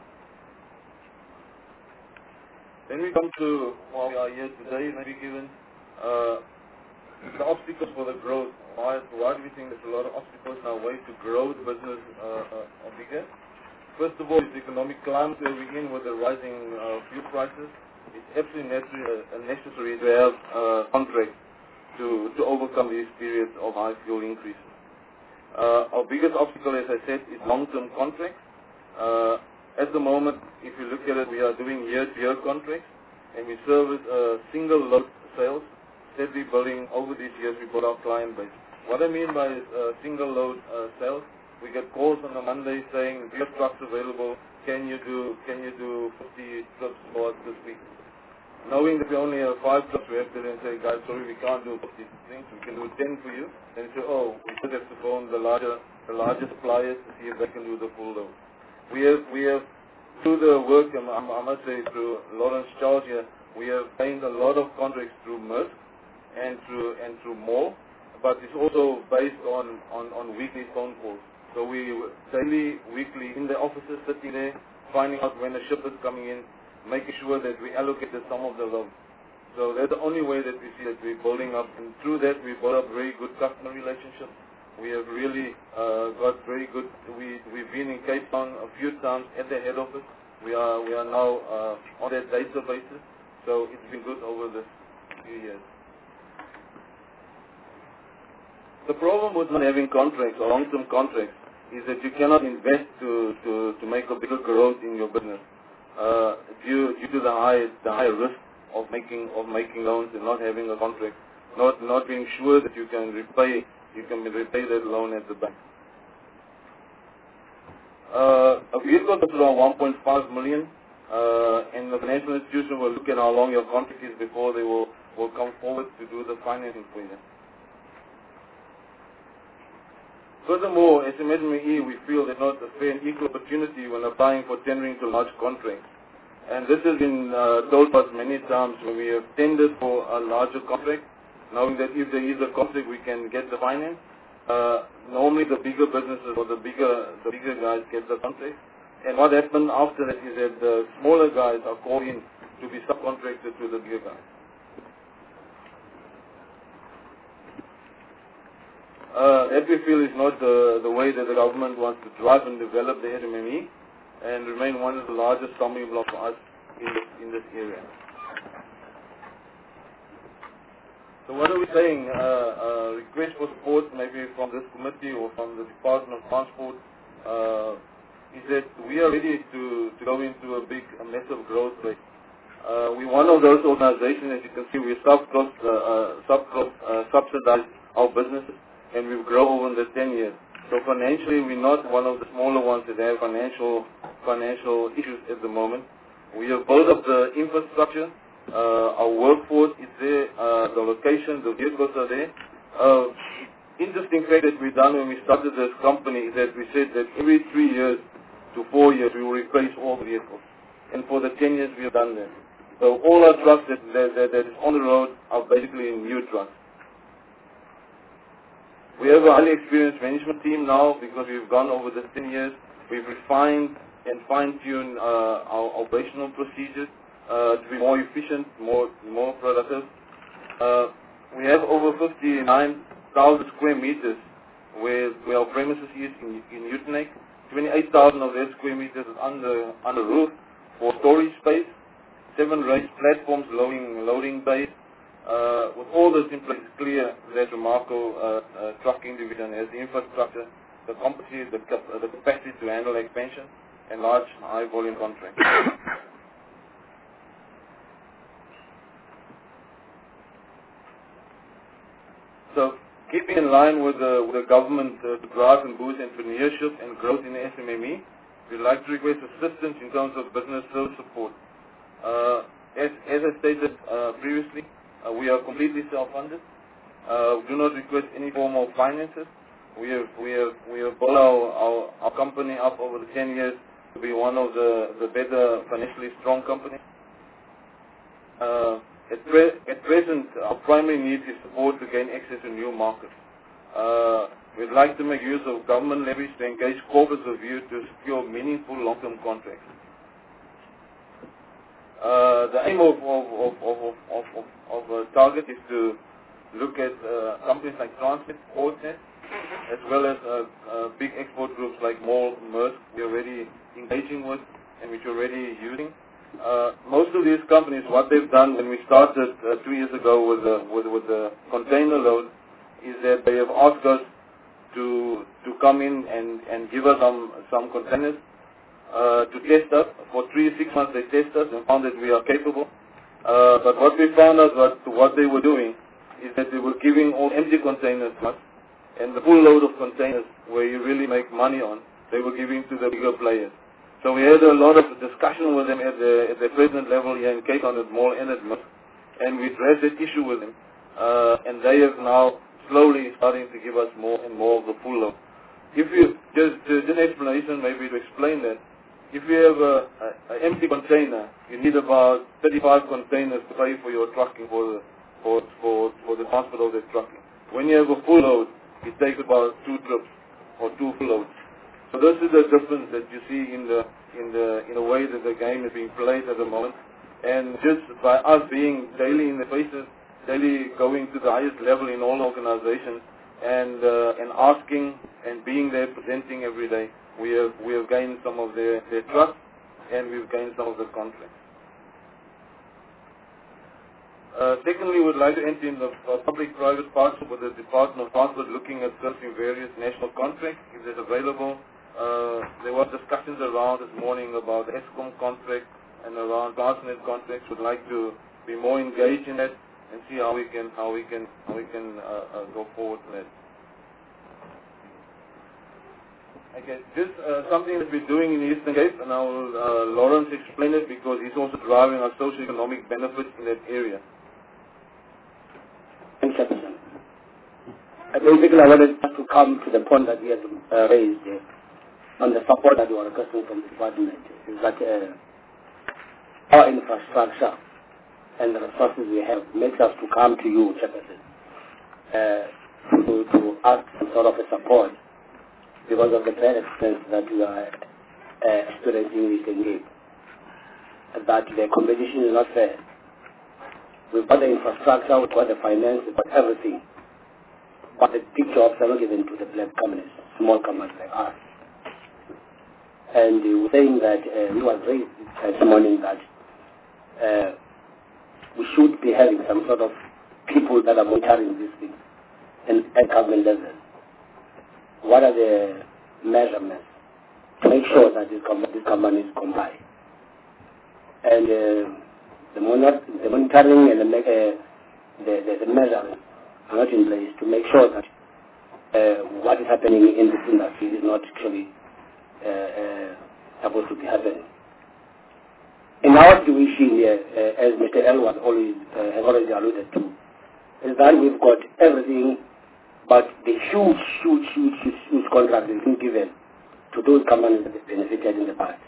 Then we come to why we are here today, maybe given uh, the obstacles for the growth. Why, why do we think there's a lot of obstacles in our way to grow the business uh, uh, bigger? First of all, it's the economic climate where we're in with the rising uh, fuel prices. It's absolutely necessary, uh, necessary to have uh, contracts to, to overcome these periods of high fuel increases. Uh, our biggest obstacle, as I said, is long-term contracts. Uh, at the moment, if you look at it, we are doing year-to-year contracts, and we service uh, single load sales, steadily building over these years. We build our client base. What I mean by uh, single load uh, sales, we get calls on a Monday saying, "Do you have trucks available? Can you do can you do fifty trips for us this week?" Knowing that we only have five trucks, we have to then say, "Guys, sorry, we can't do fifty things. We can do ten for you." Then we say, "Oh, we should have to phone the larger the larger suppliers to see if they can do the full load." We have we have through the work, and I I must say through Lawrence Charles here, we have gained a lot of contracts through Maersk and through and through more, but it's also based on on on weekly phone calls. So we daily, weekly in the offices, sitting there, finding out when the ship is coming in, making sure that we allocated some of the load. So that's the only way that we see that we're building up, and through that we build up very good customer relationships. We have really uh, got very good. We we've been in Cape Town a few times at the head office. We are we are now uh, on that databases. So it's been good over the few years. The problem with not having contracts or long-term contracts is that you cannot invest to, to, to make a bigger growth in your business uh, due, due to the high the high risk of making of making loans and not having a contract, not not being sure that you can repay you can repay that loan at the bank. Uh, a vehicle costs around one point five million, uh, and the financial institution will look at how long your contract is before they will, will come forward to do the financing for you. Furthermore, as M S M E, we feel there's not a fair and equal opportunity when applying for tendering to large contracts. And this has been uh, told us many times when we have tendered for a larger contract, knowing that if there is a contract, we can get the finance. Uh, normally, the bigger businesses or the bigger the bigger guys get the contract. And what happened after that is that the smaller guys are called in to be subcontracted to the bigger guys. Uh, that we feel is not the, the way that the government wants to drive and develop the S M M E and remain one of the largest stumbling blocks for us in this, in this area. So what are we saying? Uh, uh, request for support maybe from this committee or from the Department of Transport uh, is that we are ready to, to go into a big, a massive growth rate. Uh, we're one of those organizations, as you can see, we sub, uh, uh, sub, uh, subsidize our businesses, and we've grown over the ten years. So financially, we're not one of the smaller ones that have financial financial issues at the moment. We have built up the infrastructure. Uh, our workforce is there. Uh, the location, the vehicles are there. Uh, interesting fact that we done when we started this company is that we said that every three years to four years we will replace all the vehicles. And for the ten years we have done that. So all our trucks that, that, that, that is on the road are basically new trucks. We have a highly experienced management team now because we've gone over the ten years. We've refined and fine-tuned uh, our operational procedures uh, to be more efficient, more more productive. Uh, we have over fifty-nine thousand square meters where, where our premises is in, in Utenek. twenty-eight thousand of that square meters is under, under roof for storage space. Seven raised platforms, loading, loading bays. Uh, with all this in place, it's clear that Remarco uh, uh, trucking division has the infrastructure, the competency, the, cap uh, the capacity to handle expansion and large, high-volume contracts. So, keeping in line with the, with the government uh, to drive and boost entrepreneurship and growth in the S M M E, we'd like to request assistance in terms of business service support. Uh, as, as I stated uh, previously, uh, we are completely self-funded. Uh, we do not request any form of finances. We have we have we have built our, our, our company up over the ten years to be one of the, the better financially strong companies. Uh, at, pre at present, our primary need is support to gain access to new markets. Uh, we'd like to make use of government levies to engage corporates with you to secure meaningful long-term contracts. Uh, the aim of of of of of, of, of, of uh, Target is to look at uh, companies like Transnet, Portnet, as well as uh, uh, big export groups like MOL, Maersk, we're already engaging with and which we're already using. Uh, most of these companies, what they've done when we started uh, two years ago with the, with, with the container load, is that they have asked us to to come in and, and give us some, some containers uh, to test us. For three, six months they test us and found that we are capable. Uh, but what we found out what, what they were doing is that they were giving all empty containers to us, and the full load of containers where you really make money on, they were giving to the bigger players. So we had a lot of discussion with them at the, at the president level here in Cape Town at MOL and at Maersk, and we addressed that issue with them. Uh, and they have now slowly starting to give us more and more of the full load. If you, just, just an explanation maybe to explain that, if you have an empty container, you need about thirty-five containers to pay for your trucking, for the, for, for, for the transport of that trucking. When you have a full load, it takes about two trips or two full loads. So this is the difference that you see in the in the in the way that the game is being played at the moment. And just by us being daily in the faces, daily going to the highest level in all organizations, and uh, and asking and being there, presenting every day, we have we have gained some of their their trust, and we've gained some of the confidence. Uh, secondly, we would like to enter in the uh, public-private partnership with the Department of Transport, looking at searching various national contracts, if there's available. Uh, there were discussions around this morning about the ESCOM contract and around Transnet contracts. We'd like to be more engaged in that and see how we can how we can how we can uh, uh, go forward with that. Okay, this uh, something that we're doing in the Eastern Cape, and I will uh, Lawrence explain it because he's also driving our socio-economic benefits in that area. I basically I wanted to come to the point that we have uh, raised uh, on the support that we are requesting from the department, is that uh, our infrastructure and the resources we have makes us to come to you, Chairperson, uh, to, to ask some sort of a support because of the bad expense that we are uh, experiencing in Eastern Cape, that the competition is not fair. We've got the infrastructure, we've got the finance, we've got everything. But the big jobs are not given to the black companies, small companies like us. And we were saying that uh, we were raised this morning that uh, we should be having some sort of people that are monitoring these things and at government level. What are the measurements to make sure that these com these companies comply? And uh, the, monitor the monitoring and the, uh, the, the, the measurements are not in place to make sure that uh, what is happening in this industry is not actually uh, uh, supposed to be happening. In our situation here, uh, as Mister L was always, uh, has already alluded to, is that we've got everything, but the huge, huge, huge, huge, huge contract is being given to those companies that have benefited in the past.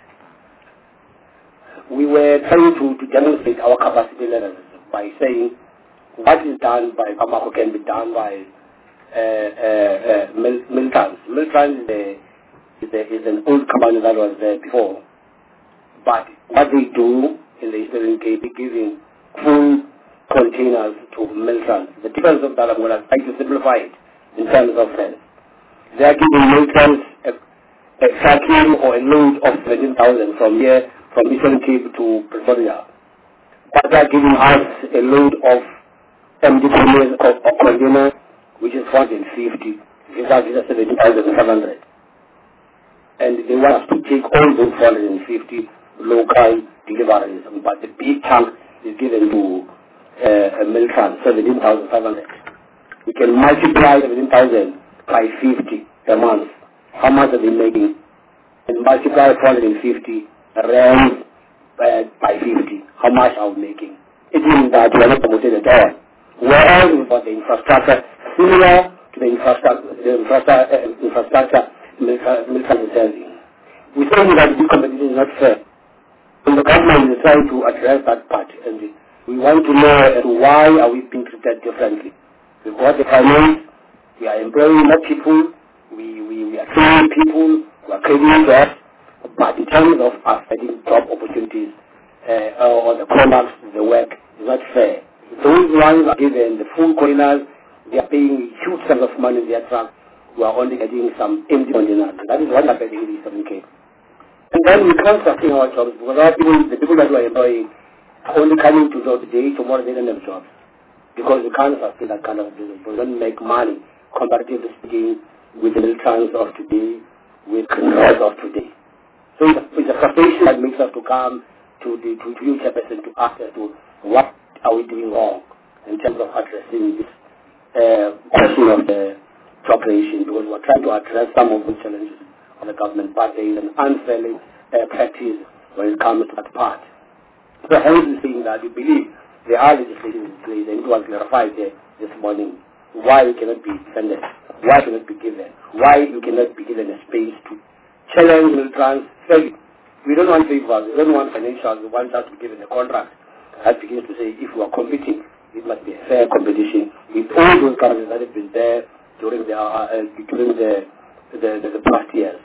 We were trying to, to demonstrate our capacity levels by saying what is done by Bamako can be done by uh, uh, uh, Mil Miltrans. Miltrans is, a, is, a, is an old company that was there before. But what they do in the Eastern Cape is giving full containers to Miltrans. The difference of that, I'm going to try to simplify it in terms of sense. They are giving Miltrans a, a tracking or a load of seventeen thousand from here, from Eastern Cape to Pretoria. But they are giving us a load of empty containers of, of container, which is four hundred fifty. This is seventeen thousand seven hundred. And they want us to take all those four hundred fifty local deliveries, but the big chunk is given to uh, a Miltrans, seventeen thousand five hundred. We can multiply seventeen thousand by fifty per month. How much are they making? And multiply four hundred fifty rand uh, by fifty. how much are we making? It means that we are not promoted at all. Whereas we've got the infrastructure similar to the infrastructure, the infrastructure, uh, infrastructure military is serving. We say that this competition is not fair. And the government is trying to address that part. And we want to know uh, why are we being treated differently. We've got the finance, we are employing more people, we, we, we are training people, we are creating jobs, but in terms of us getting job opportunities uh, or the contracts, the work is not fair. Those ones are given the full containers, they are paying huge sums of money in their truck, we are only getting some empty containers. That is what happened in the seven K. And then we can't sustain our jobs because our people, the people that we are employing are only coming to job today, tomorrow they don't have jobs. Because we can't sustain that kind of business. We don't make money, comparatively speaking, with the militants of today, with criminals of today. So it's a, it's a frustration that makes us to come to the to you, Chairperson, to ask us to what are we doing wrong in terms of addressing this uh, question of the job creation, because we're trying to address some of the challenges of the government, but there is an unfair uh, practice when it comes to that part. So hence we saying that we believe there are legislation in place, and it was clarified there this morning why we cannot be defended, why cannot be given, why you cannot be given a space to challenge militants fairly. We don't want favors, we don't want financials, we want us to be given a contract. That begins to say if we are competing, it must be a fair competition with all those companies that have been there during the, uh, uh, during the, the, the, the past years.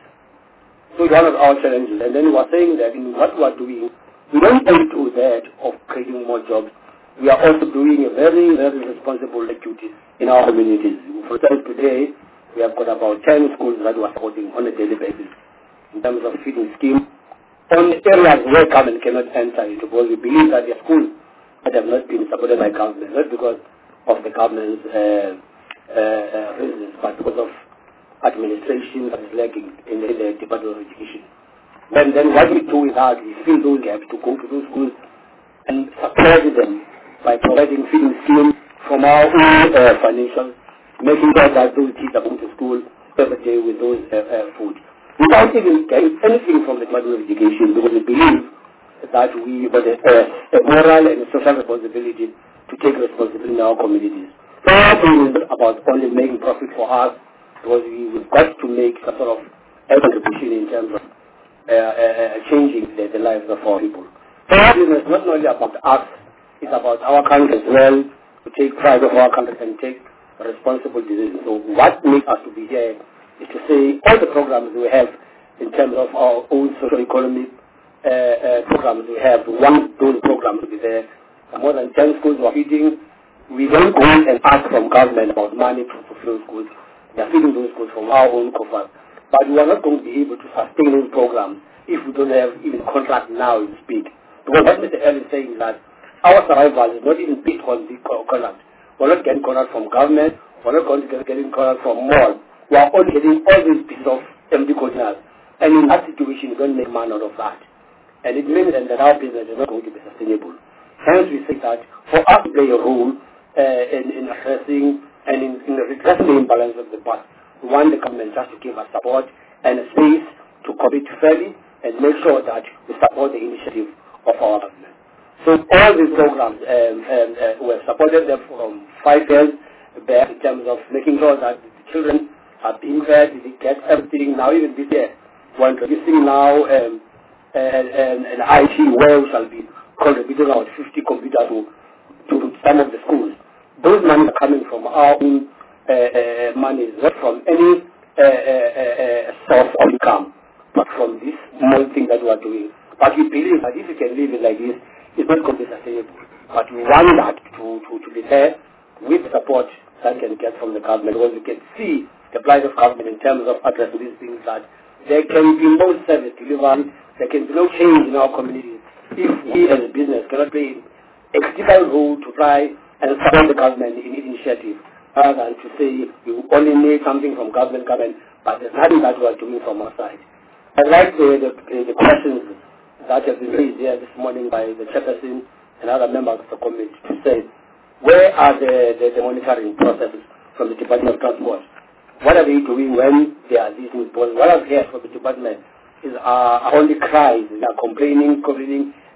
So it's one of our challenges. And then we are saying that in what we are doing, we don't only do that of creating more jobs, we are also doing a very, very responsible duty in our communities. For instance, today, we have got about ten schools that we are supporting on a daily basis in terms of feeding scheme. On areas where government cannot enter into, because we believe that the schools that have not been supported by government, not because of the government's uh, uh, uh, reasons, but because of administration that is lacking in the, in the Department of Education. And then what we do is that we fill those gaps to go to those schools and support them by providing feeding schemes from our own uh, financials, making sure that those kids are going to school every day with those uh, uh, food. Without even getting anything from the Department of Education, because we believe that we have a, a moral and a social responsibility to take responsibility in our communities. So nothing is about only making profit for us, because we, we've got to make some sort of a contribution in terms of uh, uh, changing the, the lives of our people. So our business is not only about us, it's about our country as well, to take pride of our country and take responsible decisions. So what makes us to be here is to say all the programs we have in terms of our own social economic uh, uh, programs we have, we want those programs to be there. More than ten schools we are feeding. We don't go and ask from government about money to fulfill schools. We are feeding those schools from our own coffers. But we are not going to be able to sustain those programs if we don't have even contract now in speed. Because what Mister L is saying is that our survival is not even based on the contract. We're not getting contract from government. We're not going to get getting contract from mall. We are only getting all these pieces of empty containers. And in that situation, we don't make money out of that. And it means then that our business is not going to be sustainable. Hence, we say that for us to play a role uh, in, in addressing and in, in redressing the imbalance of the past, we want the government just to give us support and a space to compete fairly and make sure that we support the initiative of our government. So all these programs, um, um, uh, we have supported them from five years back in terms of making sure that the children are being fed, they get everything. Now even this year, we're introducing now um, an, an, an I T where we shall be contributing about fifty computers to, to some of the schools. Those money are coming from our own uh, uh, money, not from any uh, uh, uh, source of income, but from this small thing that we are doing. But we believe that if we can live it like this, it's not going to be sustainable. But we want that to, to, to be there with support that can get from the government, because we can see the plight of government in terms of addressing these things, that there can be no service delivery, there can be no change in our community if we as a business cannot play a critical role to try and support the government in its initiative, rather than to say we only need something from government, government, but there's nothing that we are doing from our side. I like the, the, the questions that have been raised here this morning by the chairperson and other members of the committee to say, where are the, the, the monitoring processes from the Department of Transport? What are they doing when there are these things? What I've heard from the department is uh, only cries, they are complaining, complaining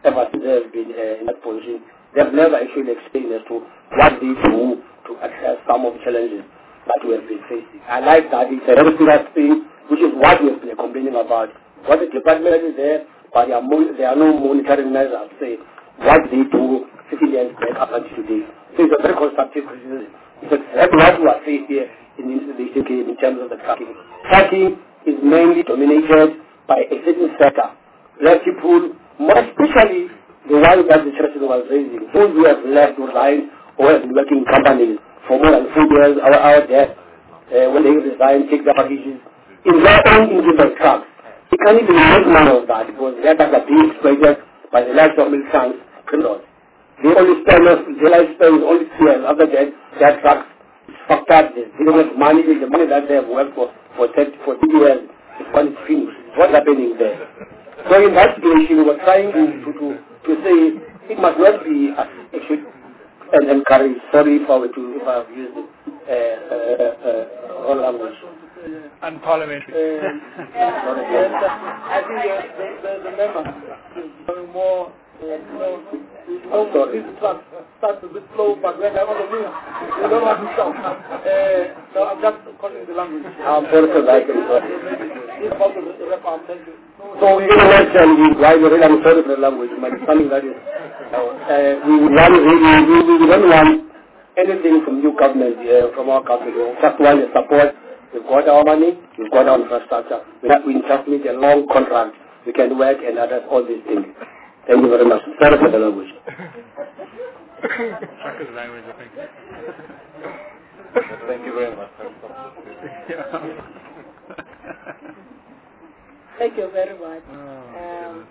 ever since they've been uh, in that position, they've never actually explained as to what they do to address some of the challenges that we have been facing. I like that it's a very serious thing, which is what we have been complaining about. What the department is there, but there are, mo- there are no monitoring measures, say, what they do, civilians back up until today. So it's a very constructive criticism. It's exactly what we are facing here in, in, in terms of the tracking. Tracking is mainly dominated by a certain sector. Let people, more especially the ones that the church was raising, those who have left behind or have been working in companies for more than four years are out there, uh, when they resign, take their packages in their own individual trucks. They can't even make money of that because their trucks are being exploited by the likes of militants, criminals. They only spend, their lifespan is only three years. After that, their trucks is fucked up. They don't have money. The money that they have worked for for thirty, for thirty years is when it's finished. What's happening there? So in that situation, we were trying to, to, to, to say it must not be as it should and encourage. Sorry if I were to if I have used it, uh, uh, uh, all language. Unparliamentary. Um, and uh, I think uh, the, the, the member is going more, uh, you know, you know this truck starts a bit slow, but when I want to move, you don't want to stop. Uh, so I'm just calling the language. I'm sorry for that. This part of the rep I'm telling you. So we don't understand why we're really I'm sorry for the language, but it's something that is, uh, we want, we, we, we don't want anything from new government, uh, from our government. We just want the support. We've got our money, we've got our infrastructure. We have we just need a long contract. We can work and address all these things. Thank you very much. Sorry for the language. Trucker's language, I think. Thank you very much. Thank you very much. Oh, um,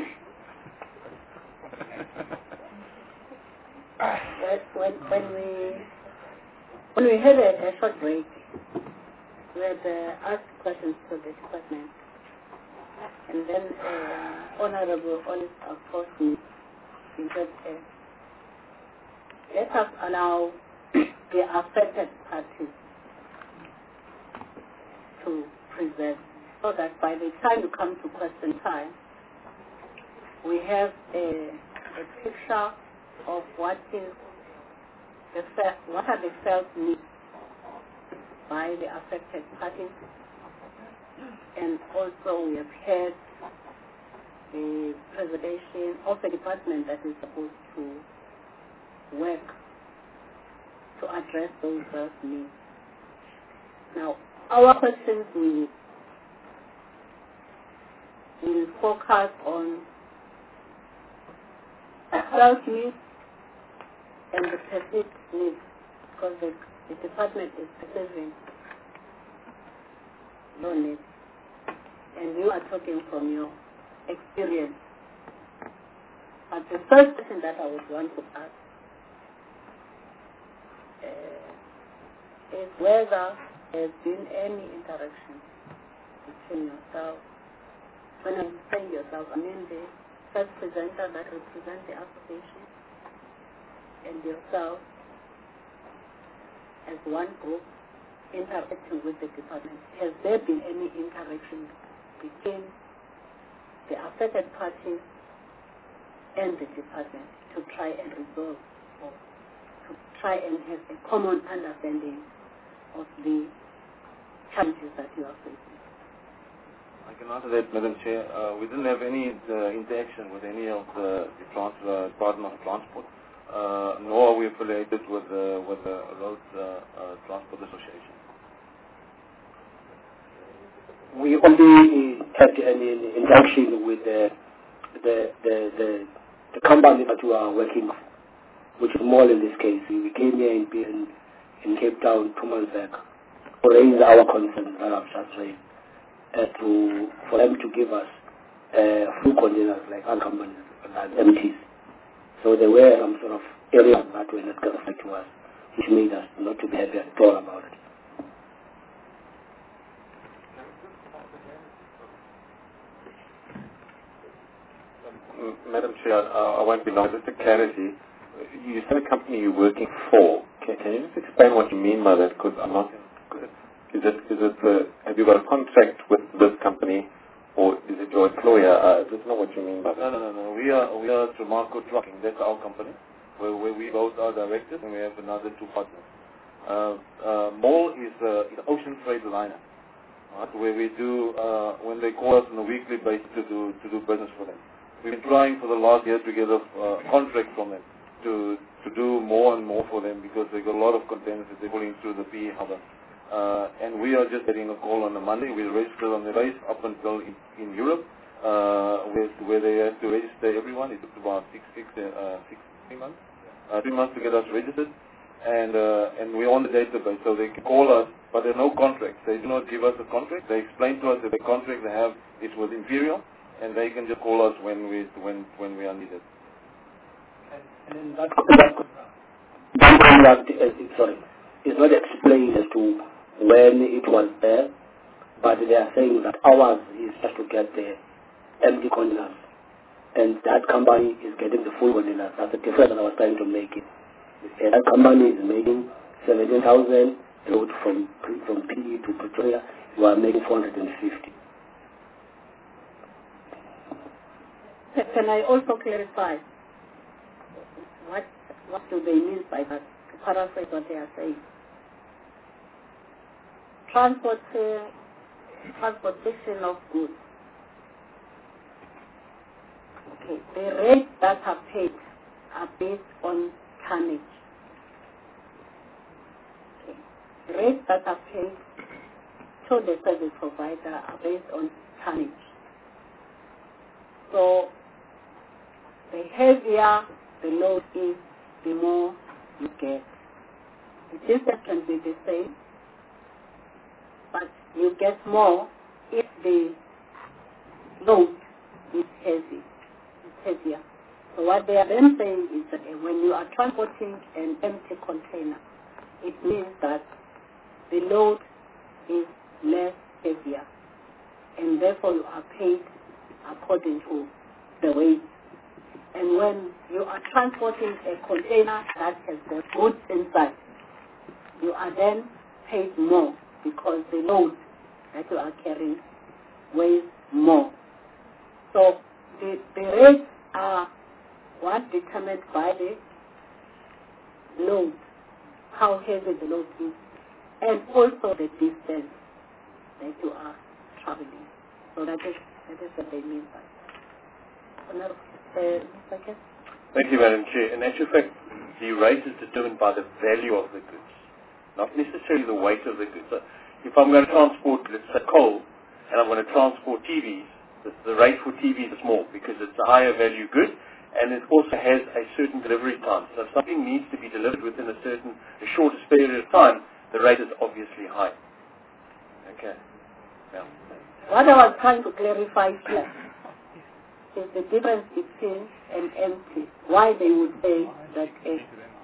when, when, when we when we had a, a short break, we had uh, asked questions to the department, and then uh, Honorable Olive approached me and said, uh, let us allow the affected parties to present, so that by the time you come to question time, we have a, a picture of what is the what are the felt needs by the affected parties, and also we have had the presentation of the department that is supposed to work to address those felt needs. Now, our questions will will focus on felt needs and the perceived needs, because the, the department is perceiving no needs, and you are talking from your experience. But the first question that I would want to ask uh, is whether there has been any interaction between yourself, when I'm saying yourself, I mean the first presenter that represents the association, and yourself as one group interacting with the department. Has there been any interaction between the affected parties and the department to try and resolve, or to try and have a common understanding of the challenges that you are facing? I can answer that, Madam Chair. Uh, we didn't have any uh, interaction with any of the, the trans, uh, Department of Transport. Uh, nor are we affiliated with uh, with the Road uh, uh, Transport Association. We only had an interaction with the the, the the the company that we are working with, which is MOL in this case. We came here in in, in Cape Town two months back to raise our concerns that I've just raised, uh, to for them to give us uh, full containers like our companies and empties. So there were some sort of areas that were not satisfied to us, which made us not to be happy at all about it. Madam Chair, uh, I won't be long. Just a clarity. You said a company you're working for. Can, can you just explain what you mean by that? Because I'm not. Is it? Is it? Uh, have you got a contract with this company, or is it your employer? Uh, that's not what you mean by that. No, no, no, no. We are, we are Tramarco Trucking. That's our company, where, where we both are directors, and we have another two partners. Uh, uh, MOL is uh, an ocean freight liner, right, where we do, uh, when they call us on a weekly basis to do, to do business for them. We've been trying for the last year to get a uh, contract from them to, to do more and more for them because they got a lot of containers that they're pulling through the P E harbor. Uh, and we are just getting a call on a Monday. We registered on the base up until in, in Europe, uh, where, where they have to register everyone. It took about six, six, uh, six, three months, uh, three months to get us registered. And uh, and we're on the database, so they can call us, but there's no contract. They do not give us a contract. They explain to us that the contract they have is with Imperial, and they can just call us when we when when we are needed. And then that, that, that, that sorry, it's not explained as to when it was there, but they are saying that ours is just to get the empty containers, and that company is getting the full containers. That's the difference that I was trying to make it. And that company is making seventeen thousand load from from P E to Pretoria. You are making four hundred fifty. Can I also clarify what what do they mean by that? To paraphrase what they are saying. Transport, uh, transportation of goods. Okay, the rates that are paid are based on tonnage. Okay. The rates that are paid to the service provider are based on tonnage. So the heavier the load is, the more you get. The distance can be the same, but you get more if the load is heavy. It's heavier. So what they are then saying is that when you are transporting an empty container, it means that the load is less heavier, and therefore you are paid according to the weight. And when you are transporting a container that has got goods inside, you are then paid more because the load that you are carrying weighs more. So the, the rates are what determined by the load, how heavy the load is, and also the distance that you are traveling. So that is that is what they mean by that. Another, uh, Mister Thank you, Madam Chair. In actual fact, the rate is determined by the value of the goods, not necessarily the weight of the goods. So if I'm going to transport, let's say, coal, and I'm going to transport T Vs, the, the rate for T Vs is more because it's a higher value good, and it also has a certain delivery time. So if something needs to be delivered within a certain, a shortest period of time, the rate is obviously high. Okay. Yeah. What I was trying to clarify here is the difference between an empty. Why they would say that it,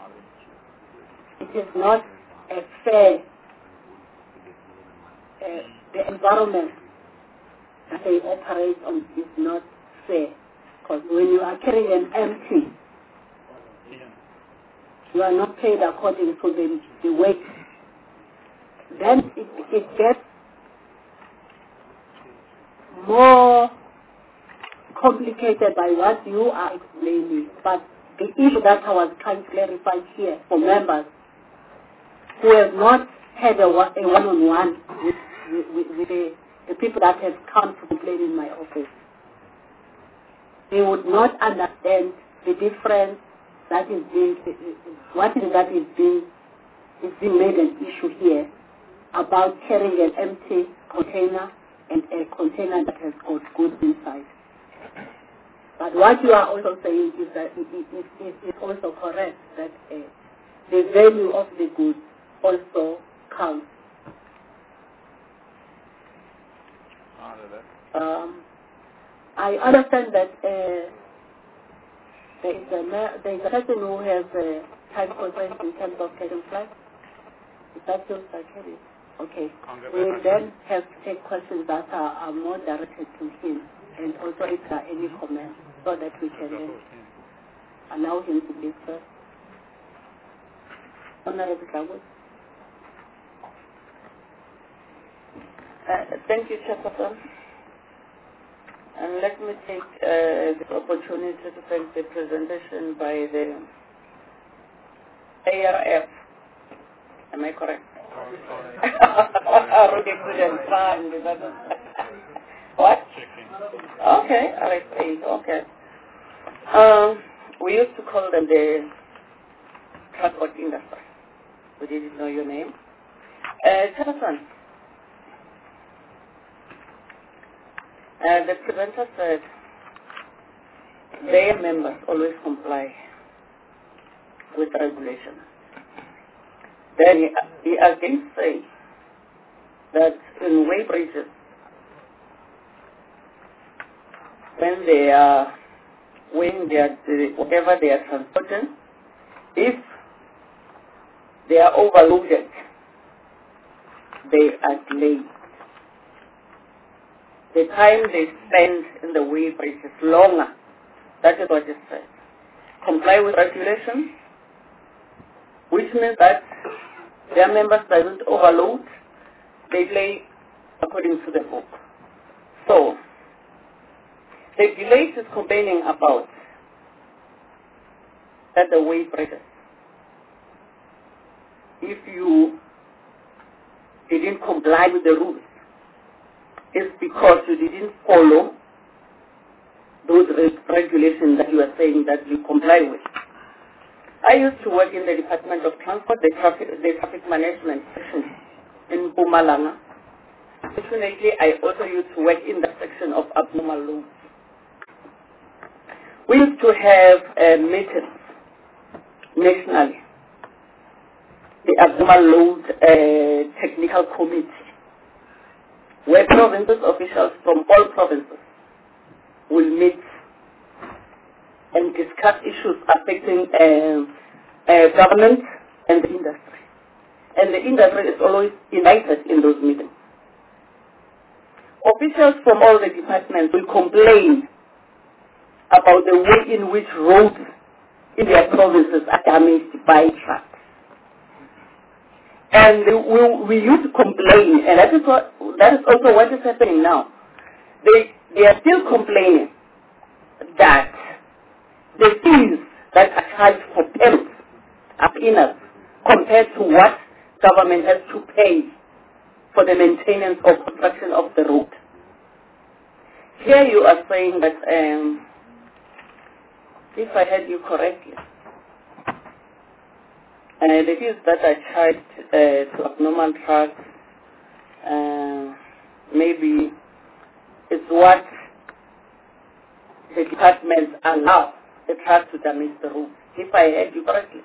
it is not a fair, uh, the environment that they operate on is not fair. Because when you are carrying an empty, you are not paid according to the, the weight. Then it, it gets more complicated by what you are explaining. But the issue that I was trying to clarify here for members who have not had a, one- a one-on-one with, with, with the, the people that have come to complain in my office, they would not understand the difference that is being, what is that is being, is being made an issue here about carrying an empty container and a container that has got goods inside. But what you are also saying is that it is it, it, it also correct that uh, the value of the goods also counts. Um, I understand that uh, there is a there is a person who has a time constraint in terms of getting flights. Is that just like it? Okay. We will then have to take questions that are, are more directed to him, and also if there are any comments, so that we can then allow him to speak first. Honorable Klaus. Uh, thank you, Chairperson. And let me take uh, this opportunity to thank the presentation by the A R F. Am I correct? What? Okay, R F A, okay. Um, we used to call them the transport industry. We didn't know your name. Uh, Chairperson, uh, the presenter said their members always comply with regulations. Then he, he again says that in way bridges, when they are, when they are, whatever they are transporting, if they are overloaded, they are delayed. The time they spend in the way bridge is longer. That is what it says. Comply with regulations, which means that their members doesn't overload, they delay according to the book. So, the delay is complaining about that the way bridges. If you didn't comply with the rules, it's because you didn't follow those regulations that you are saying that you comply with. I used to work in the Department of Transport, the traffic, the traffic management section in Mpumalanga. Fortunately, I also used to work in the section of abnormal loads. We used to have uh, meetings nationally, the abnormal load uh, technical committee, where provinces officials from all provinces will meet and discuss issues affecting uh, uh, government and the industry. And the industry is always united in those meetings. Officials from all the departments will complain about the way in which roads in their provinces are damaged by trucks. And we, we used to complain, and that is, what, that is also what is happening now. They, they are still complaining that the fees that are charged for permits are peanuts compared to what government has to pay for the maintenance or construction of the road. Here you are saying that, um, if I heard you correctly, uh, the fees that are charged uh, to abnormal trucks uh, maybe is what the departments allow the truck to damage the road, if I heard you correctly.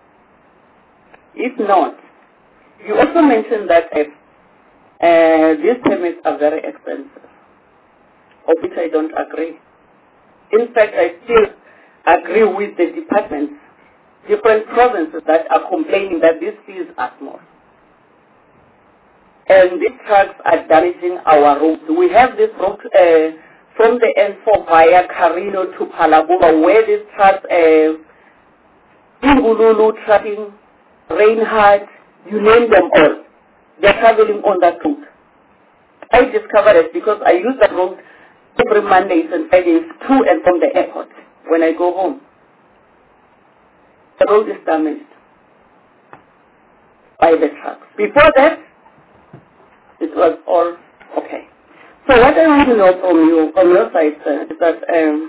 If not, you also mentioned that if, uh, these permits are very expensive, of which I don't agree. In fact, I still agree with the departments, different provinces that are complaining that these fees are small. And these trucks are damaging our roads. We have this road uh, from the N four via Carino to Palaboma, where these trucks, uh, Ingululu trucking, Reinhardt, you name them all, they're traveling on that route. I discovered it because I use that road every Mondays and Fridays to and from the airport when I go home. The road is damaged by the trucks. Before that, it was all okay. So what I want to know from you, from your side, sir, is that um,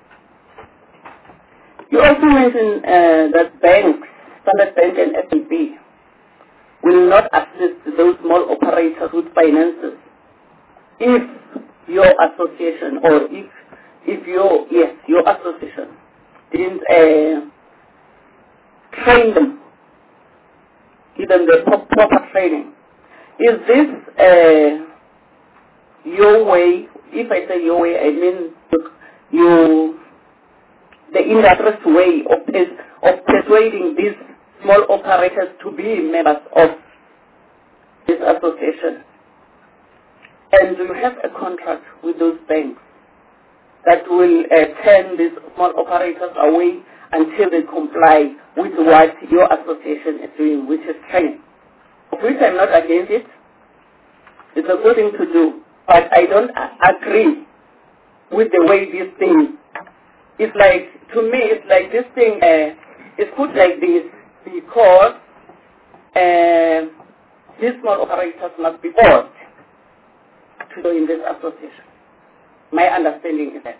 you also mentioned uh, that banks, Standard Bank and S N B, will not assist those small operators with finances if your association or if if your yes your association didn't uh, train them, give them the proper training. Is this uh, your way? If I say your way, I mean you, the industry's way of, of persuading these small operators to be members of this association. And do you have a contract with those banks that will uh, turn these small operators away until they comply with what your association is doing, which is training? Of which I'm not against it. It's a good thing to do. But I don't agree with the way this thing, it's like, to me, it's like this thing uh, is put like this because uh, these small operators must be forced to join this association. My understanding is that.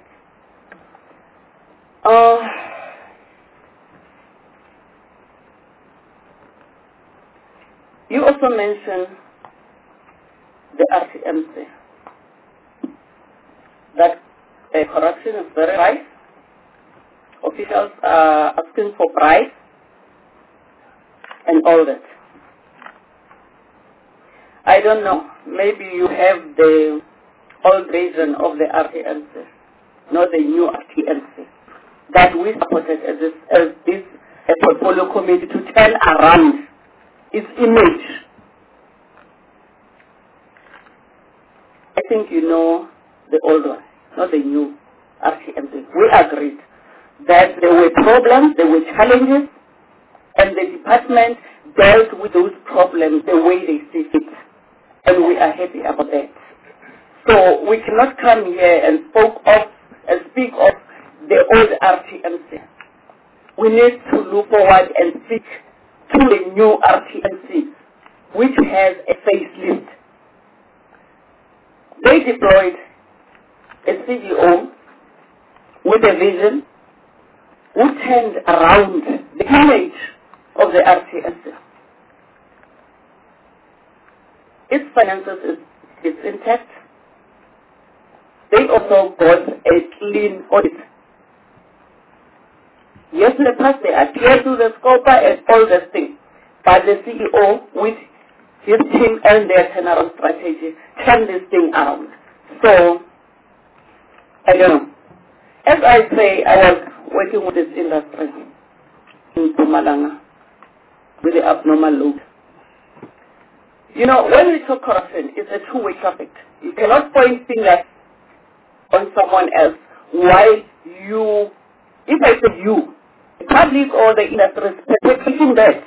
Uh, you also mentioned the R T M C, that uh, corruption is very high. Officials are asking for bribes and all that. I don't know, maybe you have the old version of the R T M C, not the new R T M C, that we supported as this, as this a portfolio committee to turn around its image. I think you know the old one, not the new R T M C. We agreed that there were problems, there were challenges, and the department dealt with those problems the way they see fit. And we are happy about that. So we cannot come here and spoke of and speak of the old R T M C. We need to look forward and speak to the new R T M C, which has a facelift. They deployed a C E O with a vision who turned around the image of the R T M C. Its finances is, is intact. They also got a clean audit. Yes, in the past they adhered to the scope and all the things, but the C E O with his team and their turnaround strategy turned this thing around. So, I don't know. As I say, I was working with this industry in Mpumalanga with the abnormal load. You know, when we talk corruption, it's a two-way traffic. You cannot point fingers on someone else while you, if I say you, the public or the industry is perpetrating that.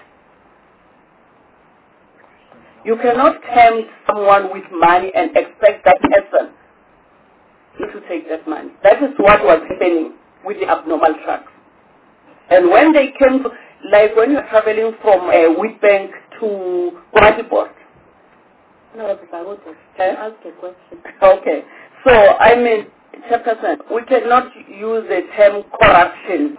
You cannot tempt someone with money and expect that person to take that money. That is what was happening with the abnormal trucks. And when they came to, like when you're traveling from uh, Wheatbank to Ratiboard. No, I want to ask a question. Okay. So, I mean, Chairperson, we cannot use the term corruption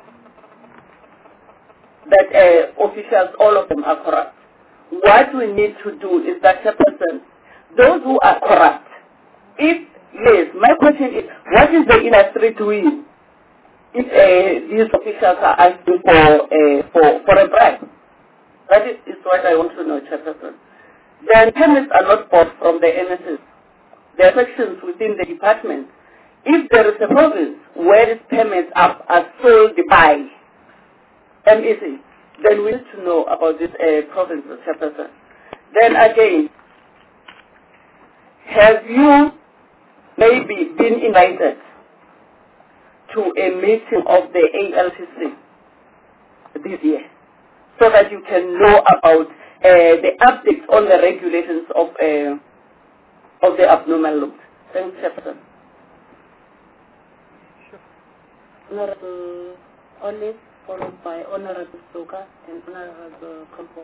that uh, officials, all of them are corrupt. What we need to do is that, Chairperson, those who are corrupt, if, yes, my question is, what is the industry doing if uh, these officials are asking for, uh, for, for a bribe? That is, is what I want to know, Chairperson. Then permits are not bought from the M S S. There are sections within the department. If there is a province where its permits are, are sold by M S S, then we need to know about this uh, province, Chairperson. Then again, have you maybe been invited to a meeting of the A L T C this year so that you can know about uh, the updates on the regulations of uh, of the abnormal load? Thanks, Chairperson. Honorable Olive, followed by Honorable Soka and Honorable Kampo.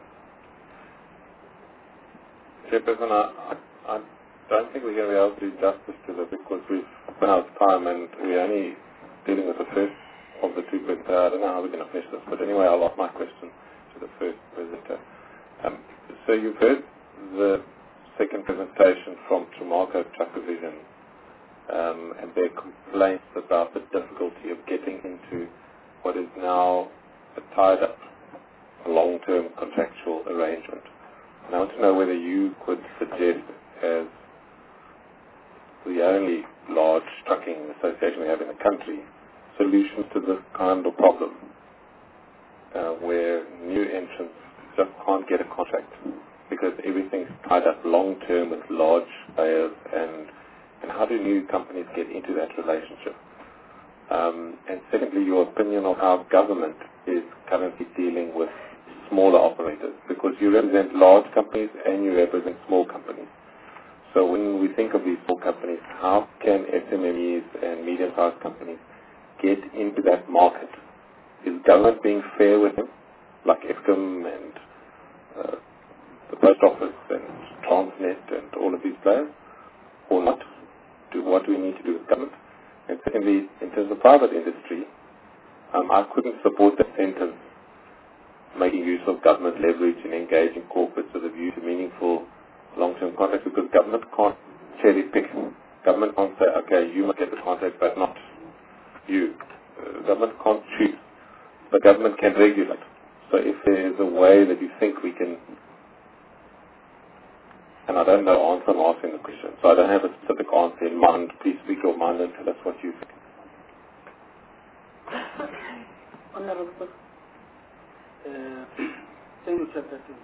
Chairperson, I, I don't think we're going to be able to do justice to this because we've run out of time and we're only dealing with the first of the two presenters. I don't know how we're going to finish this, but anyway, I'll ask my question to the first presenter. Um, so you've heard the second presentation from Tumaco Truck Division um, and their complaints about the difficulty of getting into what is now a tied-up long-term contractual arrangement. And I want to know whether you could suggest, as the only large trucking association we have in the country, solutions to this kind of problem, uh, where new entrants just can't get a contract because everything's tied up long-term with large players, and, and how do new companies get into that relationship? Um, and secondly, your opinion on how government is currently dealing with smaller operators, because you represent large companies and you represent small companies. So when we think of these small companies, how can S M E s and medium-sized companies get into that market? Is government being fair with them, like Eskom and uh, the Post Office and Transnet and all of these players, or not? Do, what do we need to do with government? And secondly, in terms of private industry, um, I couldn't support that sentence, making use of government leverage and engaging corporates with a view to meaningful long-term contracts, because government can't cherry pick. Government can't say, okay, you must get the contract, but not you. Uh, government can't choose, but government can regulate. So if there is a way that you think we can, and I don't know the answer, I'm asking the question, so I don't have a specific answer in mind. Please speak your mind and tell us what you think. Honorable. Uh, thank you, Chairperson.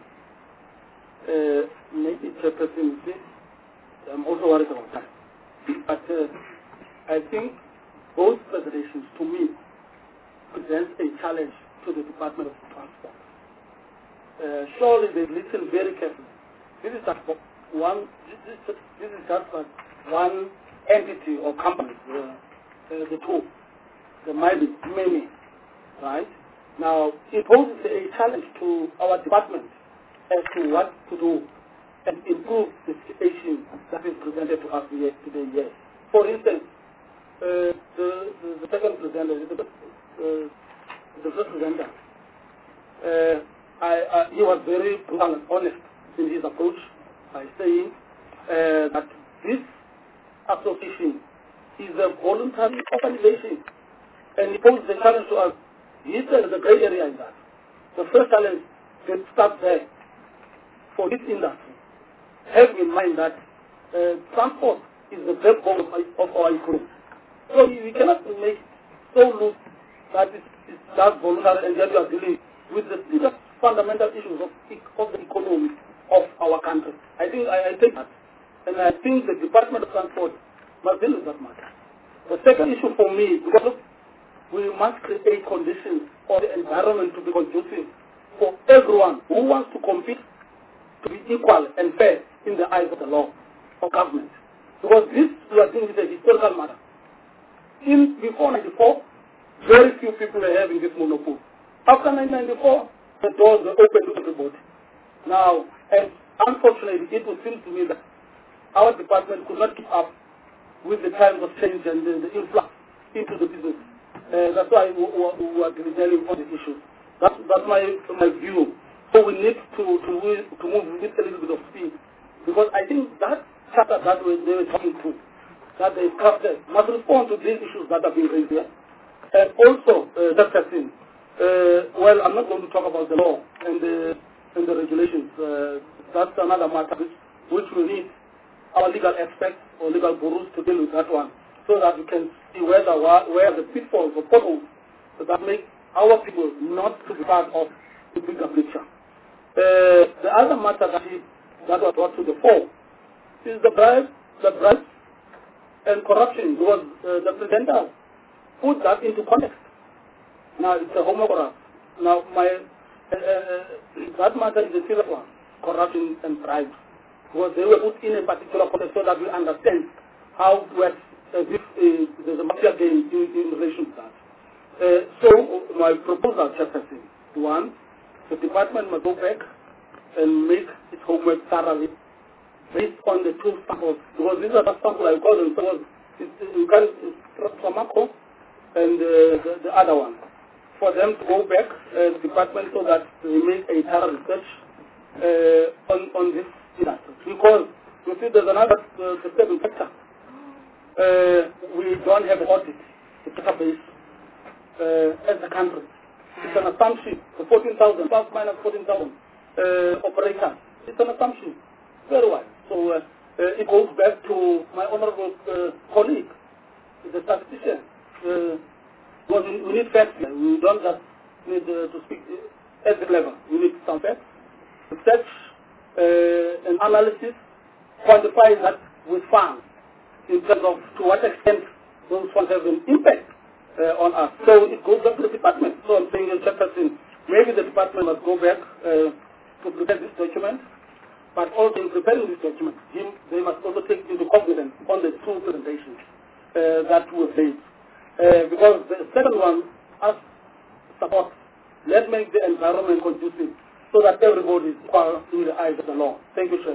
Uh, maybe Chairperson, please. I'm also worried about that. But uh, I think both federations, to me, present a challenge to the Department of Transport. Uh, surely they listen very carefully. This is just one. This is, this is just one entity or company. Uh, uh, the two. There might be many, right? Now, it poses a challenge to our department as to what to do and improve the situation that is presented to us here today. Yes. For instance, uh, the, the, the second presenter, the, uh, the first presenter, uh, I, I, he was very brutal and honest in his approach by saying uh, that this association is a voluntary organization, and he poses the challenge to us. He said the gray area in that. The first challenge can start there for this industry. Have in mind that uh, transport is the backbone of, of our economy. So we cannot make so loose that it's, it's just voluntary and then we are dealing with the serious fundamental issues of, of the economy of our country. I think I, I take that. And I think the Department of Transport must deal with that matter. The second issue for me, because we must create conditions for the environment to be conducive for everyone who wants to compete to be equal and fair in the eyes of the law of government. Because this, we are doing, is a historical matter. In before ninety-four, very few people were having this monopoly. After nineteen ninety-four, the doors were open to everybody. Now, and unfortunately, it would seem to me that our department could not keep up with the times of change and the, the influx into the business. Uh, that's why we, we, we are dealing on the issue. That's, that's my, my view. So we need to, to, to move with a little bit of speed. Because I think that chapter that we, they were talking to, that they crafted, must respond to these issues that have been raised here. And also, uh, that's the thing. Uh, well, I'm not going to talk about the law and the, and the regulations. Uh, that's another matter which, which we need our legal experts or legal gurus to deal with that one, so that we can see where the, where the pitfalls or potholes that make our people not to be part of the bigger picture. Uh, the other matter that, he, that was brought to the fore is the bribe, the bribe and corruption, because uh, the presenter put that into context. Now it's a homework for us. Now my uh, uh, that matter is a serious one, corruption and bribe, because they were put in a particular context so that we understand how it works, as if uh, there's a mafia game in, in relation to that. Uh, so my proposal, Chairperson, one, the department must go back and make its homework thoroughly based on the two samples, because these are the samples I call them, because it's, you can, it's Tramaco and uh, the, the other one. For them to go back, uh, the department, so that they make a thorough research uh, on, on this industry. Because you see there's another uh, disturbing factor. Uh, we don't have an audit, the database, uh, as a country. It's an assumption. The fourteen thousand, plus minus fourteen thousand uh, operators. It's an assumption. Very well. So uh, uh, it goes back to my honorable uh, colleague, the statistician. Uh, because we, we need facts. We don't just need uh, to speak at the level. We need some facts. Research uh, and analysis, quantify that with funds in terms of to what extent those funds have an impact Uh, on us. So it goes back to the department. So I'm saying in Chairperson, maybe the department must go back uh, to present this document But also in preparing this document, they must also take into cognizance on the two presentations uh, that were made. Uh, because the second one, as support, let's make the environment conducive so that everybody is equal in the eyes of the law. Thank you, Chair.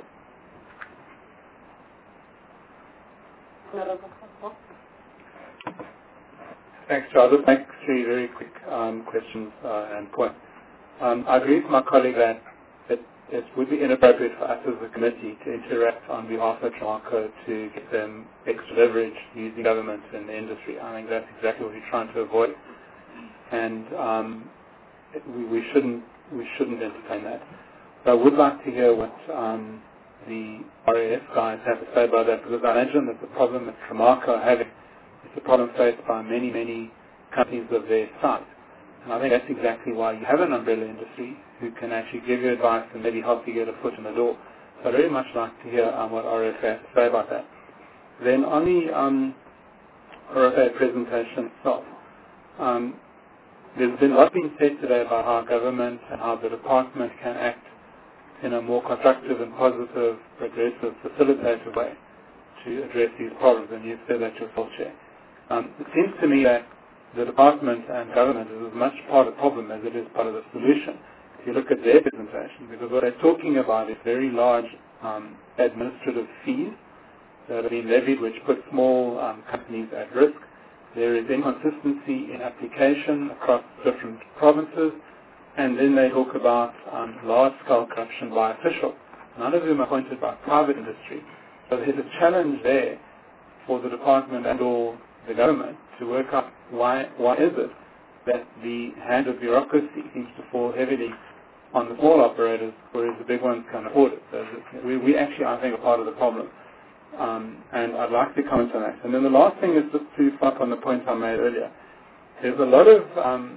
Thanks, Charles. I'll make three very quick um, questions uh, and points. Um, I agree with my colleague that it, it would be inappropriate for us as a committee to interact on behalf of Tramarco to get them extra leverage using government and the industry. I think that's exactly what we're trying to avoid, and um, it, we, we shouldn't we shouldn't entertain that. But I would like to hear what um, the R A F guys have to say about that, because I imagine that the problem that Tramarco are having is a problem faced by many, many companies of their size. And I think that's exactly why you have an umbrella industry who can actually give you advice and maybe help you get a foot in the door. So I'd very much like to hear um, what R A F has to say about that. Then on the um, R F A presentation itself, um, there's been a lot being said today about how government and how the department can act in a more constructive and positive, progressive, facilitative way to address these problems, and you've said that yourself, Chair. Um, it seems to me that the department and government is as much part of the problem as it is part of the solution. If you look at their presentation, because what they're talking about is very large um, administrative fees that have been levied, which put small um, companies at risk. There is inconsistency in application across different provinces, and then they talk about um, large-scale corruption by officials, none of whom are appointed by private industry. So there's a challenge there for the department and or the government to work out why why is it that the hand of bureaucracy seems to fall heavily on the small operators, whereas the big ones can afford it. So we, we actually, I think, are part of the problem. Um, and I'd like to comment on that. And then the last thing is just to follow up on the point I made earlier. There's a lot of um,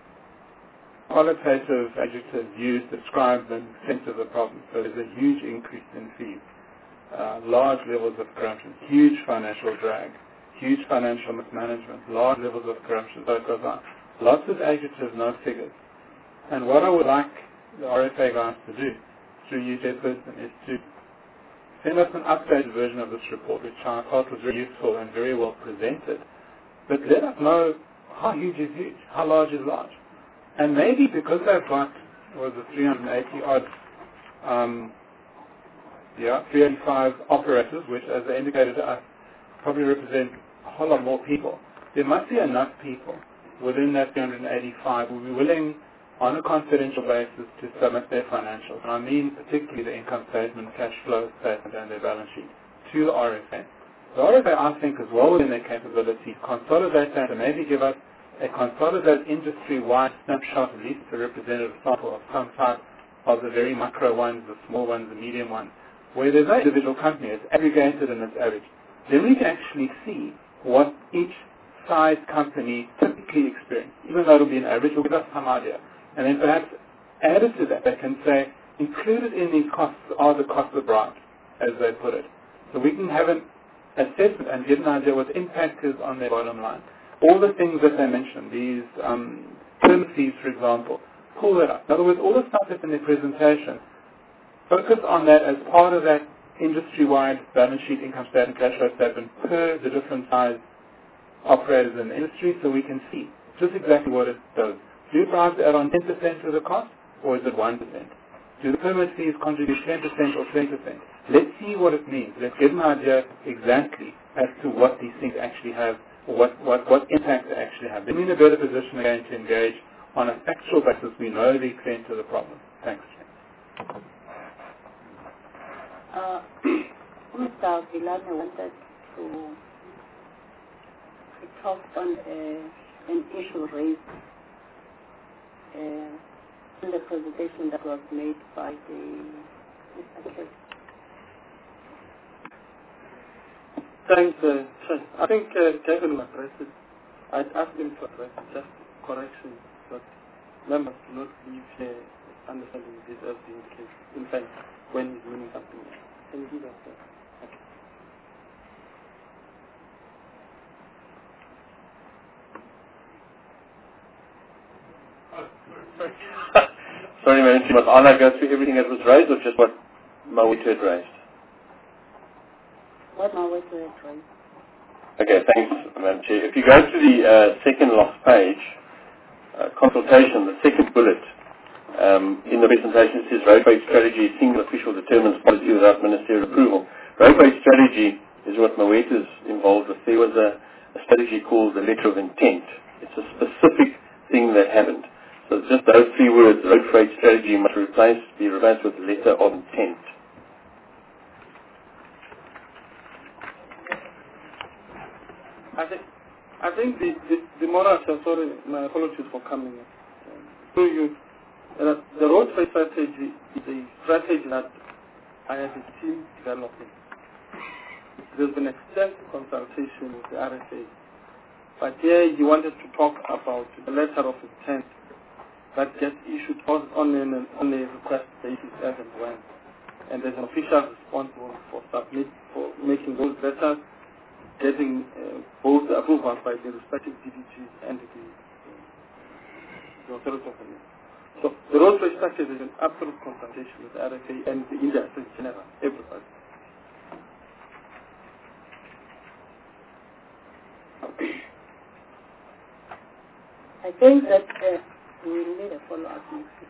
qualitative adjectives used to describe the extent of the problem. So there's a huge increase in fees, uh, large levels of corruption, huge financial drag, huge financial mismanagement, large levels of corruption, so it goes on. Lots of adjectives, no figures. And what I would like the R F A guys to do, through you, Chairperson, is to send us an updated version of this report, which I thought was very useful and very well presented. But let us know how huge is huge, how large is large. And maybe because they've got, what was it, three hundred eighty odd, um, yeah, three hundred eighty-five operators, which, as they indicated to us, probably represent a whole lot more people. There must be enough people within that three hundred eighty-five who will be willing, on a confidential basis, to submit their financials. And I mean particularly the income statement, cash flow statement, and their balance sheet to the R F A. The R F A, I think, is well within their capability to consolidate that and maybe give us a consolidated industry-wide snapshot, at least a representative sample of some type of the very micro ones, the small ones, the medium ones, where there's no individual company, it's aggregated and it's average. Then we can actually see what each size company typically experiences. Even though it'll be an average, will give us some idea. And then perhaps added to that, they can say, included in these costs are the costs of bribes, as they put it. So we can have an assessment and get an idea what the impact is on their bottom line. All the things that they mentioned, these um, permit fees, for example, pull that up. In other words, all the stuff that's in their presentation, focus on that as part of that industry-wide balance sheet, income statement, cash flow statement per the different size operators in the industry, so we can see just exactly what it does. Do bribes add on ten percent to the cost, or is it one percent? Do the permit fees contribute ten percent or twenty percent? Let's see what it means. Let's get an idea exactly as to what these things actually have, or what, what, what impact they actually have. Then we're in a better position again to engage on a factual basis. We know the extent of the problem. Thanks. Uh, Mister Vilane wanted to, he talked on uh, an issue raised uh, in the presentation that was made by the Mister K. Thanks, uh, Chair. I think uh, Kevin will address it. I'd ask him to address it, just correction, but members do not leave here understanding this as being the case. In fact, when he's meaning something else. Can you do that, sir? Okay. Sorry, Madam Chair, must I now go through everything that was raised, or just what Mawetu had raised. What Mawetu had raised? Okay, thanks, Madam Chair. If you go to the uh, second last page, uh, consultation, the second bullet, um, in the presentation it says road-based strategy, single official determines policy without ministerial approval. Road-based strategy is what Mawetu is involved with. There was a, a strategy called the letter of intent. It's a specific thing that happened. So just those three words, road freight strategy, must replace, be replaced with letter of intent. I think, I think the, the, the moral, sorry, my apologies for coming in. So you, uh, the road freight strategy is a strategy that I have a team developing. There's been extensive consultation with the R S A. But here he wanted to talk about the letter of intent that gets issued on, an, on a request basis as and when. And there's an official responsible for submit, for making those letters, getting uh, both the approvals by the respective D D Gs and the, uh, the authority of the law. So the road freight structure is an absolute consultation with the R F A and the industry in general, everybody. I think that uh, we will need a follow-up meeting.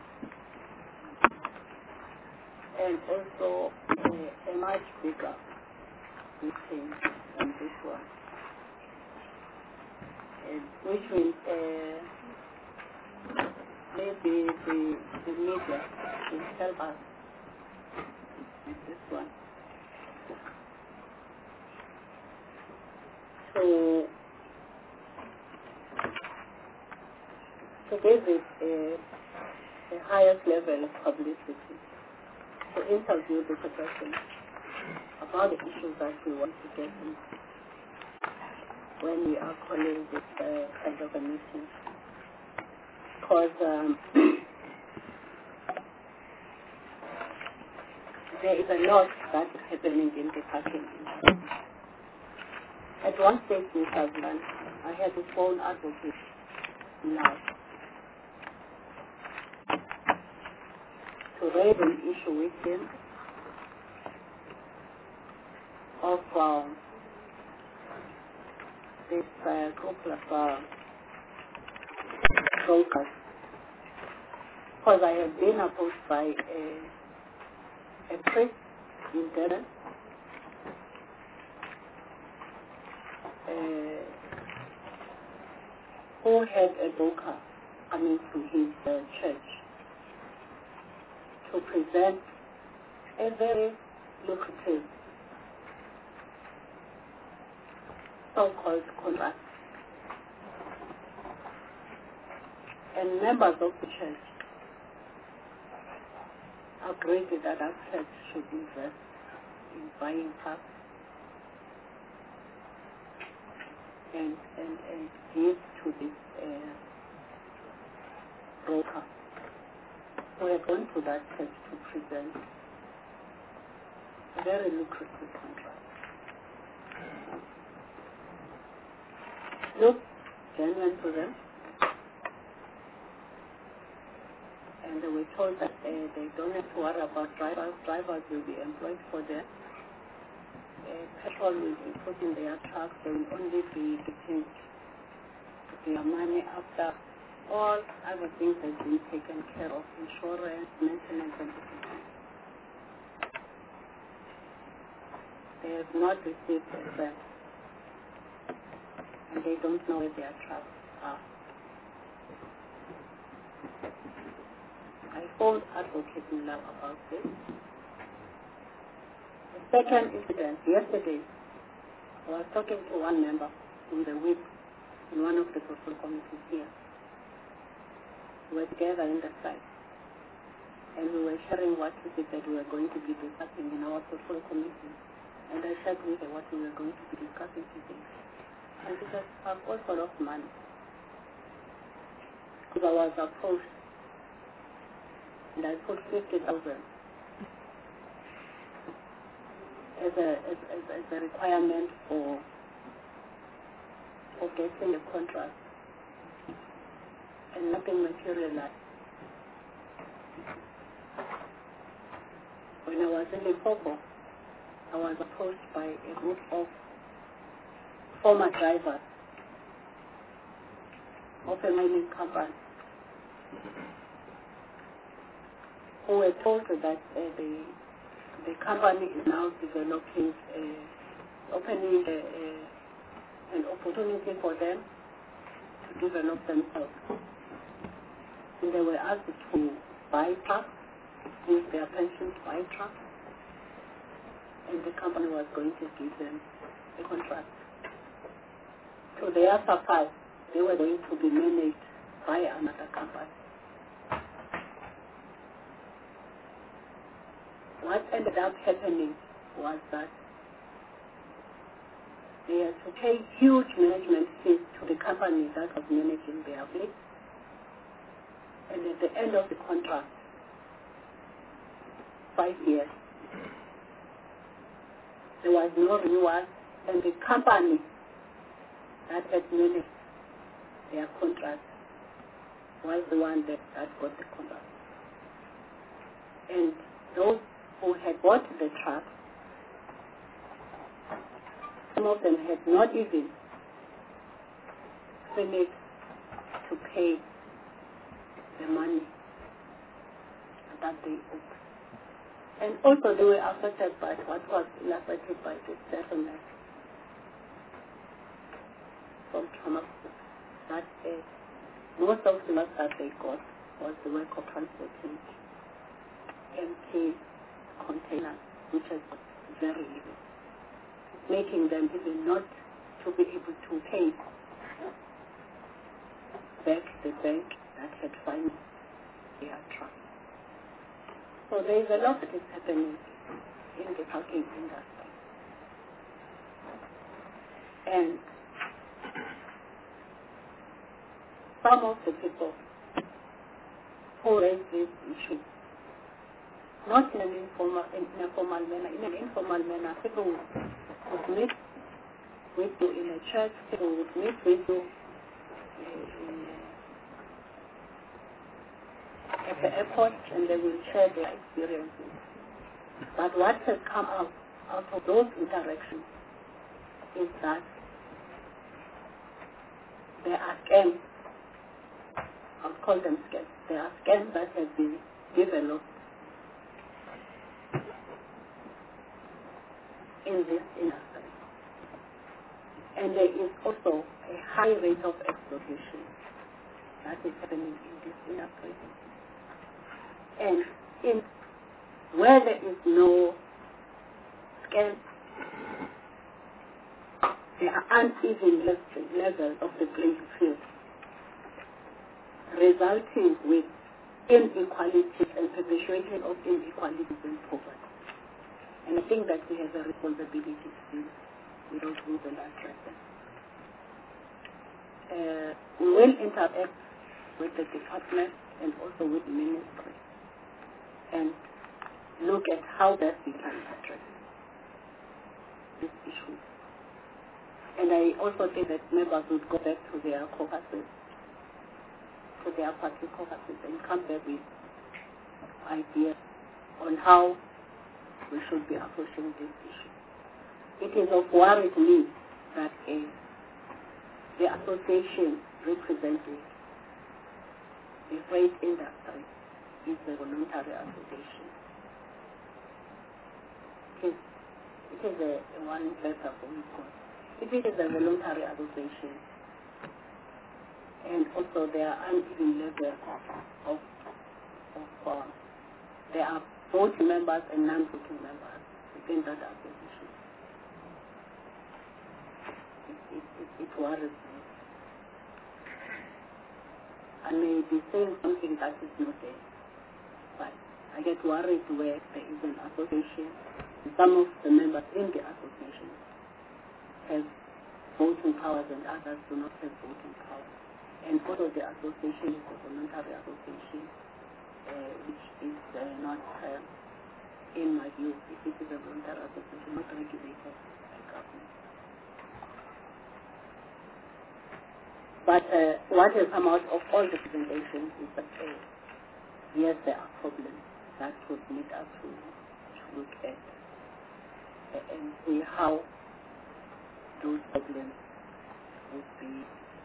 And also uh, a much bigger meeting than this one. And which means uh, maybe the, the media will help us with this one. So, to give it a, a highest level of publicity, to interview the person about the issues that we want to get into when we are calling this uh, kind of a meeting. Because um, there is a lot that is happening in the parking industry. At one stage in Southland, I had a phone advocate now to raise an issue with him of um, this uh, group of uh, brokers. Because I had been approached by a, a priest in Durban, uh, who had a broker coming to his uh, church to present a very lucrative so-called contract. And members of the church agreed that our church should invest in buying cars and, and, and give to this uh, broker. We are going to that church to present a very lucrative contract. Look genuine to them, and they were told that uh, they don't have to worry about drivers. Drivers will be employed for them. Uh, petrol will be put in their trucks. They will only be getting their money after all other things have been taken care of, insurance, maintenance, and everything. They have not received a cent, and they don't know where their trucks are. I phoned Advocate Miller about this. The second incident, yesterday, I was talking to one member in the whip in one of the social committees here. We were together in the site, and we were sharing what is it that we were going to be discussing in our social committee. And I shared with her what we were going to be discussing today. And she said, I've got a lot of money. Because I was approached, and I put fifty thousand as a, as, as, as a requirement for, for getting a contract. And nothing materialized. when I was in Limpopo, I was approached by a group of former drivers of a mining company who were told that uh, the, the company is now developing, uh, opening a, a, an opportunity for them to develop themselves. And they were asked to buy trucks, use their pension to buy trucks, and the company was going to give them a contract. To their surprise, they were going to be managed by another company. What ended up happening was that they had to pay huge management fees to the company that was managing their fleet. And at the end of the contract, five years, there was no renewal, and the company that had managed their contract was the one that, that got the contract. And those who had bought the truck, some of them had not even finished to pay the money that they owed. And also they were affected by what was illustrated by the settlement from Trump, that uh, most of the work that they got was the work of transporting empty containers, which is very little, making them even not to be able to pay back the bank that had financed their truck. So there is a lot that is happening in the trucking industry. And some of the people who raise this issue, not in an informal, in a formal manner, in an informal manner, people would, would meet with you in a church, people would meet with you in, at the airport, and they will share their experiences. But what has come out, out of those interactions is that there are scams, I'll call them scams, there are scams that have been developed in this industry. And there is also a high rate of exploitation that is happening in this industry. And in where there is no scale, there are uneven levels of the playing field, resulting with inequalities and perpetuation of inequalities and poverty. And I think that we have a responsibility to do with those rules and address them. Uh, we will interact with the department and also with the ministry and look at how best we can address this issue. And I also think that members would go back to their caucuses, to their party caucuses, and come back with ideas on how we should be approaching this issue. It is of worry to me that a, the association representing the freight industry is a voluntary association. It is, it is a, a one letter for me. If it is a voluntary association, and also there are uneven levels of, of uh, there are voting members and non-voting members within that association. It, it, it, it worries me. I may be saying something that is not there, but I get worried where there is an association. Some of the members in the association have voting powers and others do not have voting powers. And also the association is a voluntary association, uh, which is uh, not, uh, in my view, if it is a voluntary association, not regulated by government. But uh, what has come out of all the presentations is that uh, yes, there are problems that would need us to, to look at uh, and see how those problems would be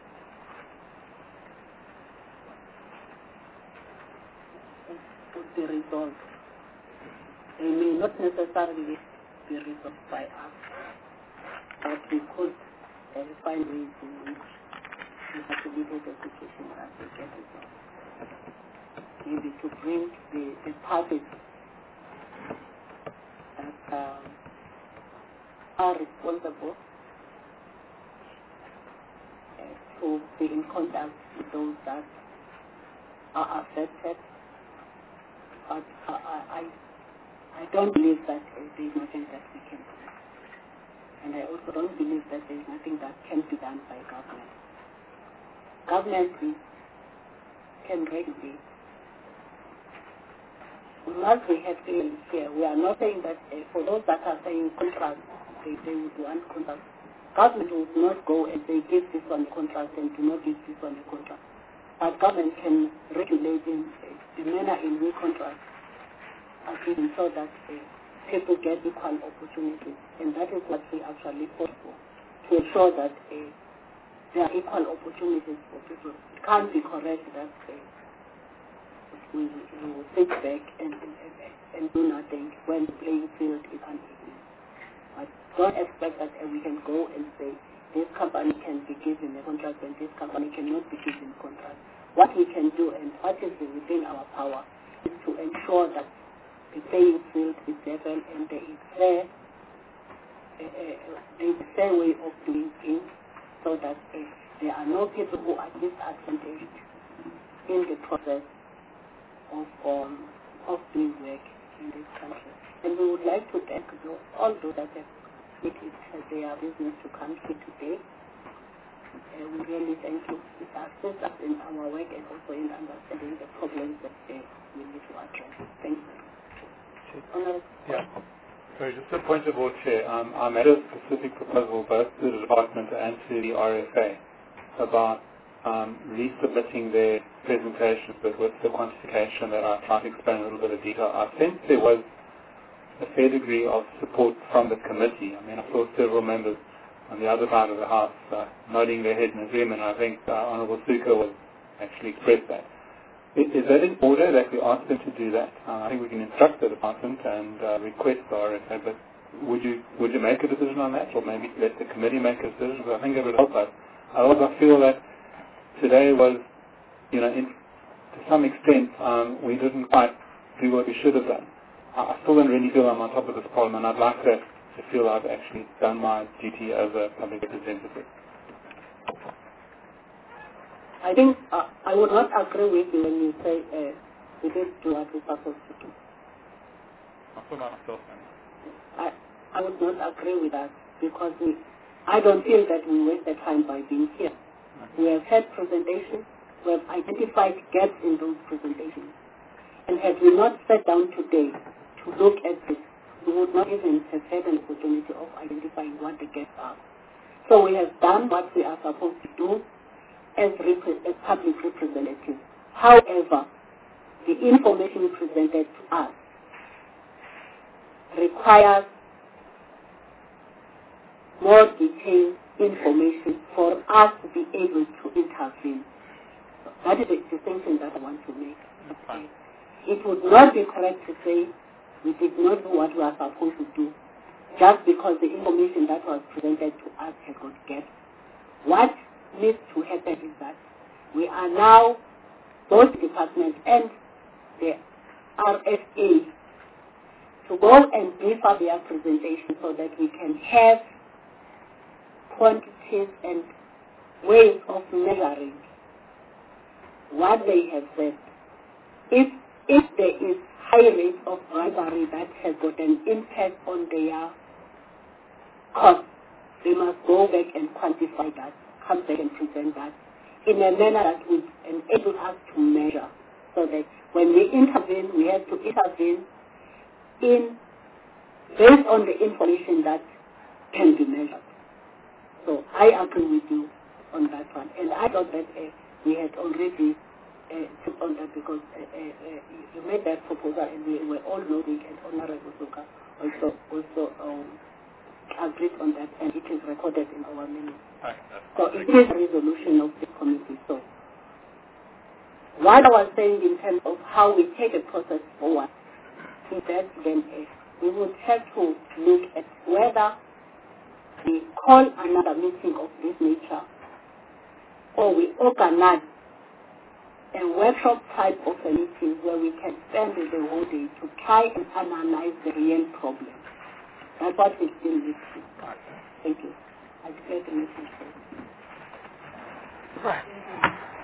would be resolved. They may not necessarily be resolved by us, but we could uh, find ways in which the facilitated situations are to get resolved. Maybe to bring the, the parties that um, are responsible uh, to be in contact with those that are affected. But uh, I, I don't believe that uh, there is nothing that we can do. And I also don't believe that there is nothing that can be done by government. Government is, can regulate. Once we have clearly here, we are not saying that uh, for those that are saying contract, they, they would want contract. Government would not go and say give this one a contract and do not give this one a contract. But government can regulate in, uh, the manner in which contracts are given so that uh, people get equal opportunities. And that is what we actually fought for, to ensure that uh, there are equal opportunities for people. It can't be correct that uh, we, we will sit back and, and, and do nothing when the playing field is uneven. But don't expect that uh, we can go and say this company can be given a contract and this company cannot be given a contract. What we can do and what is within our power is to ensure that the playing field is level and there is fair, uh, uh, there is a fair way of doing things so that uh, there are no people who are disadvantaged in the process of um, of doing work in this country. And we would like to thank those, all those that have made it their business to come here today. Uh, we really thank you. It assists us in our work and also in understanding the problems that uh, we need to address. Thank you. Honourable. Yeah. Sorry, just a point of order, Chair. Um, I made a specific proposal both to the Department and to the R F A about um, resubmitting their presentations, but with the quantification that I tried to explain in a little bit of detail. I think there was a fair degree of support from the committee. I mean, I saw several members on the other side of the House uh, nodding their head in agreement. I think uh, Honourable Suka was actually expressed that. Is, is that in order that we ask them to do that? Uh, I think we can instruct the department and uh, request the R F A, but would you would you make a decision on that, or maybe let the committee make a decision? Because I think it would help us. Otherwise, I feel that today was, you know, in, to some extent, um, we didn't quite do what we should have done. I still don't really feel I'm on top of this problem, and I'd like to, to feel I've actually done my duty as a public representative. I think uh, I would not agree with you when you say uh, we didn't do what we're supposed to do. I feel myself. I, I would not agree with that because we, I don't feel that we wasted time by being here. We have had presentations, we have identified gaps in those presentations. And had we not sat down today to look at this, we would not even have had an opportunity of identifying what the gaps are. So we have done what we are supposed to do as, repre- as public representatives. However, the information presented to us requires more detailed information for us to be able to intervene. So that is the distinction that I want to make. Okay. It would not be correct to say we did not do what we are supposed to do just because the information that was presented to us has got gaps. What needs to happen is that we are now, both departments and the R F A, to go and brief up their presentation so that we can have quantities and ways of measuring what they have said. If if there is high rate of bribery that has got an impact on their cost, they must go back and quantify that, come back and present that in a manner that would enable us to measure, so that when we intervene, we have to intervene in based on the information that can be measured. So I agree with you on that one. And I thought that uh, we had already uh, took on that because uh, uh, uh, you made that proposal and we were all nodding, and Honorable Suka also also um, agreed on that, and it is recorded in our minutes. Right. So it is a resolution of the committee. So what I was saying in terms of how we take a process forward is that then uh, we would have to look at whether we call another meeting of this nature or we organize a workshop type of a meeting where we can spend the whole day to try and analyze the real problem. That's what we still need to do. Thank you. I declare the meeting closed. Right.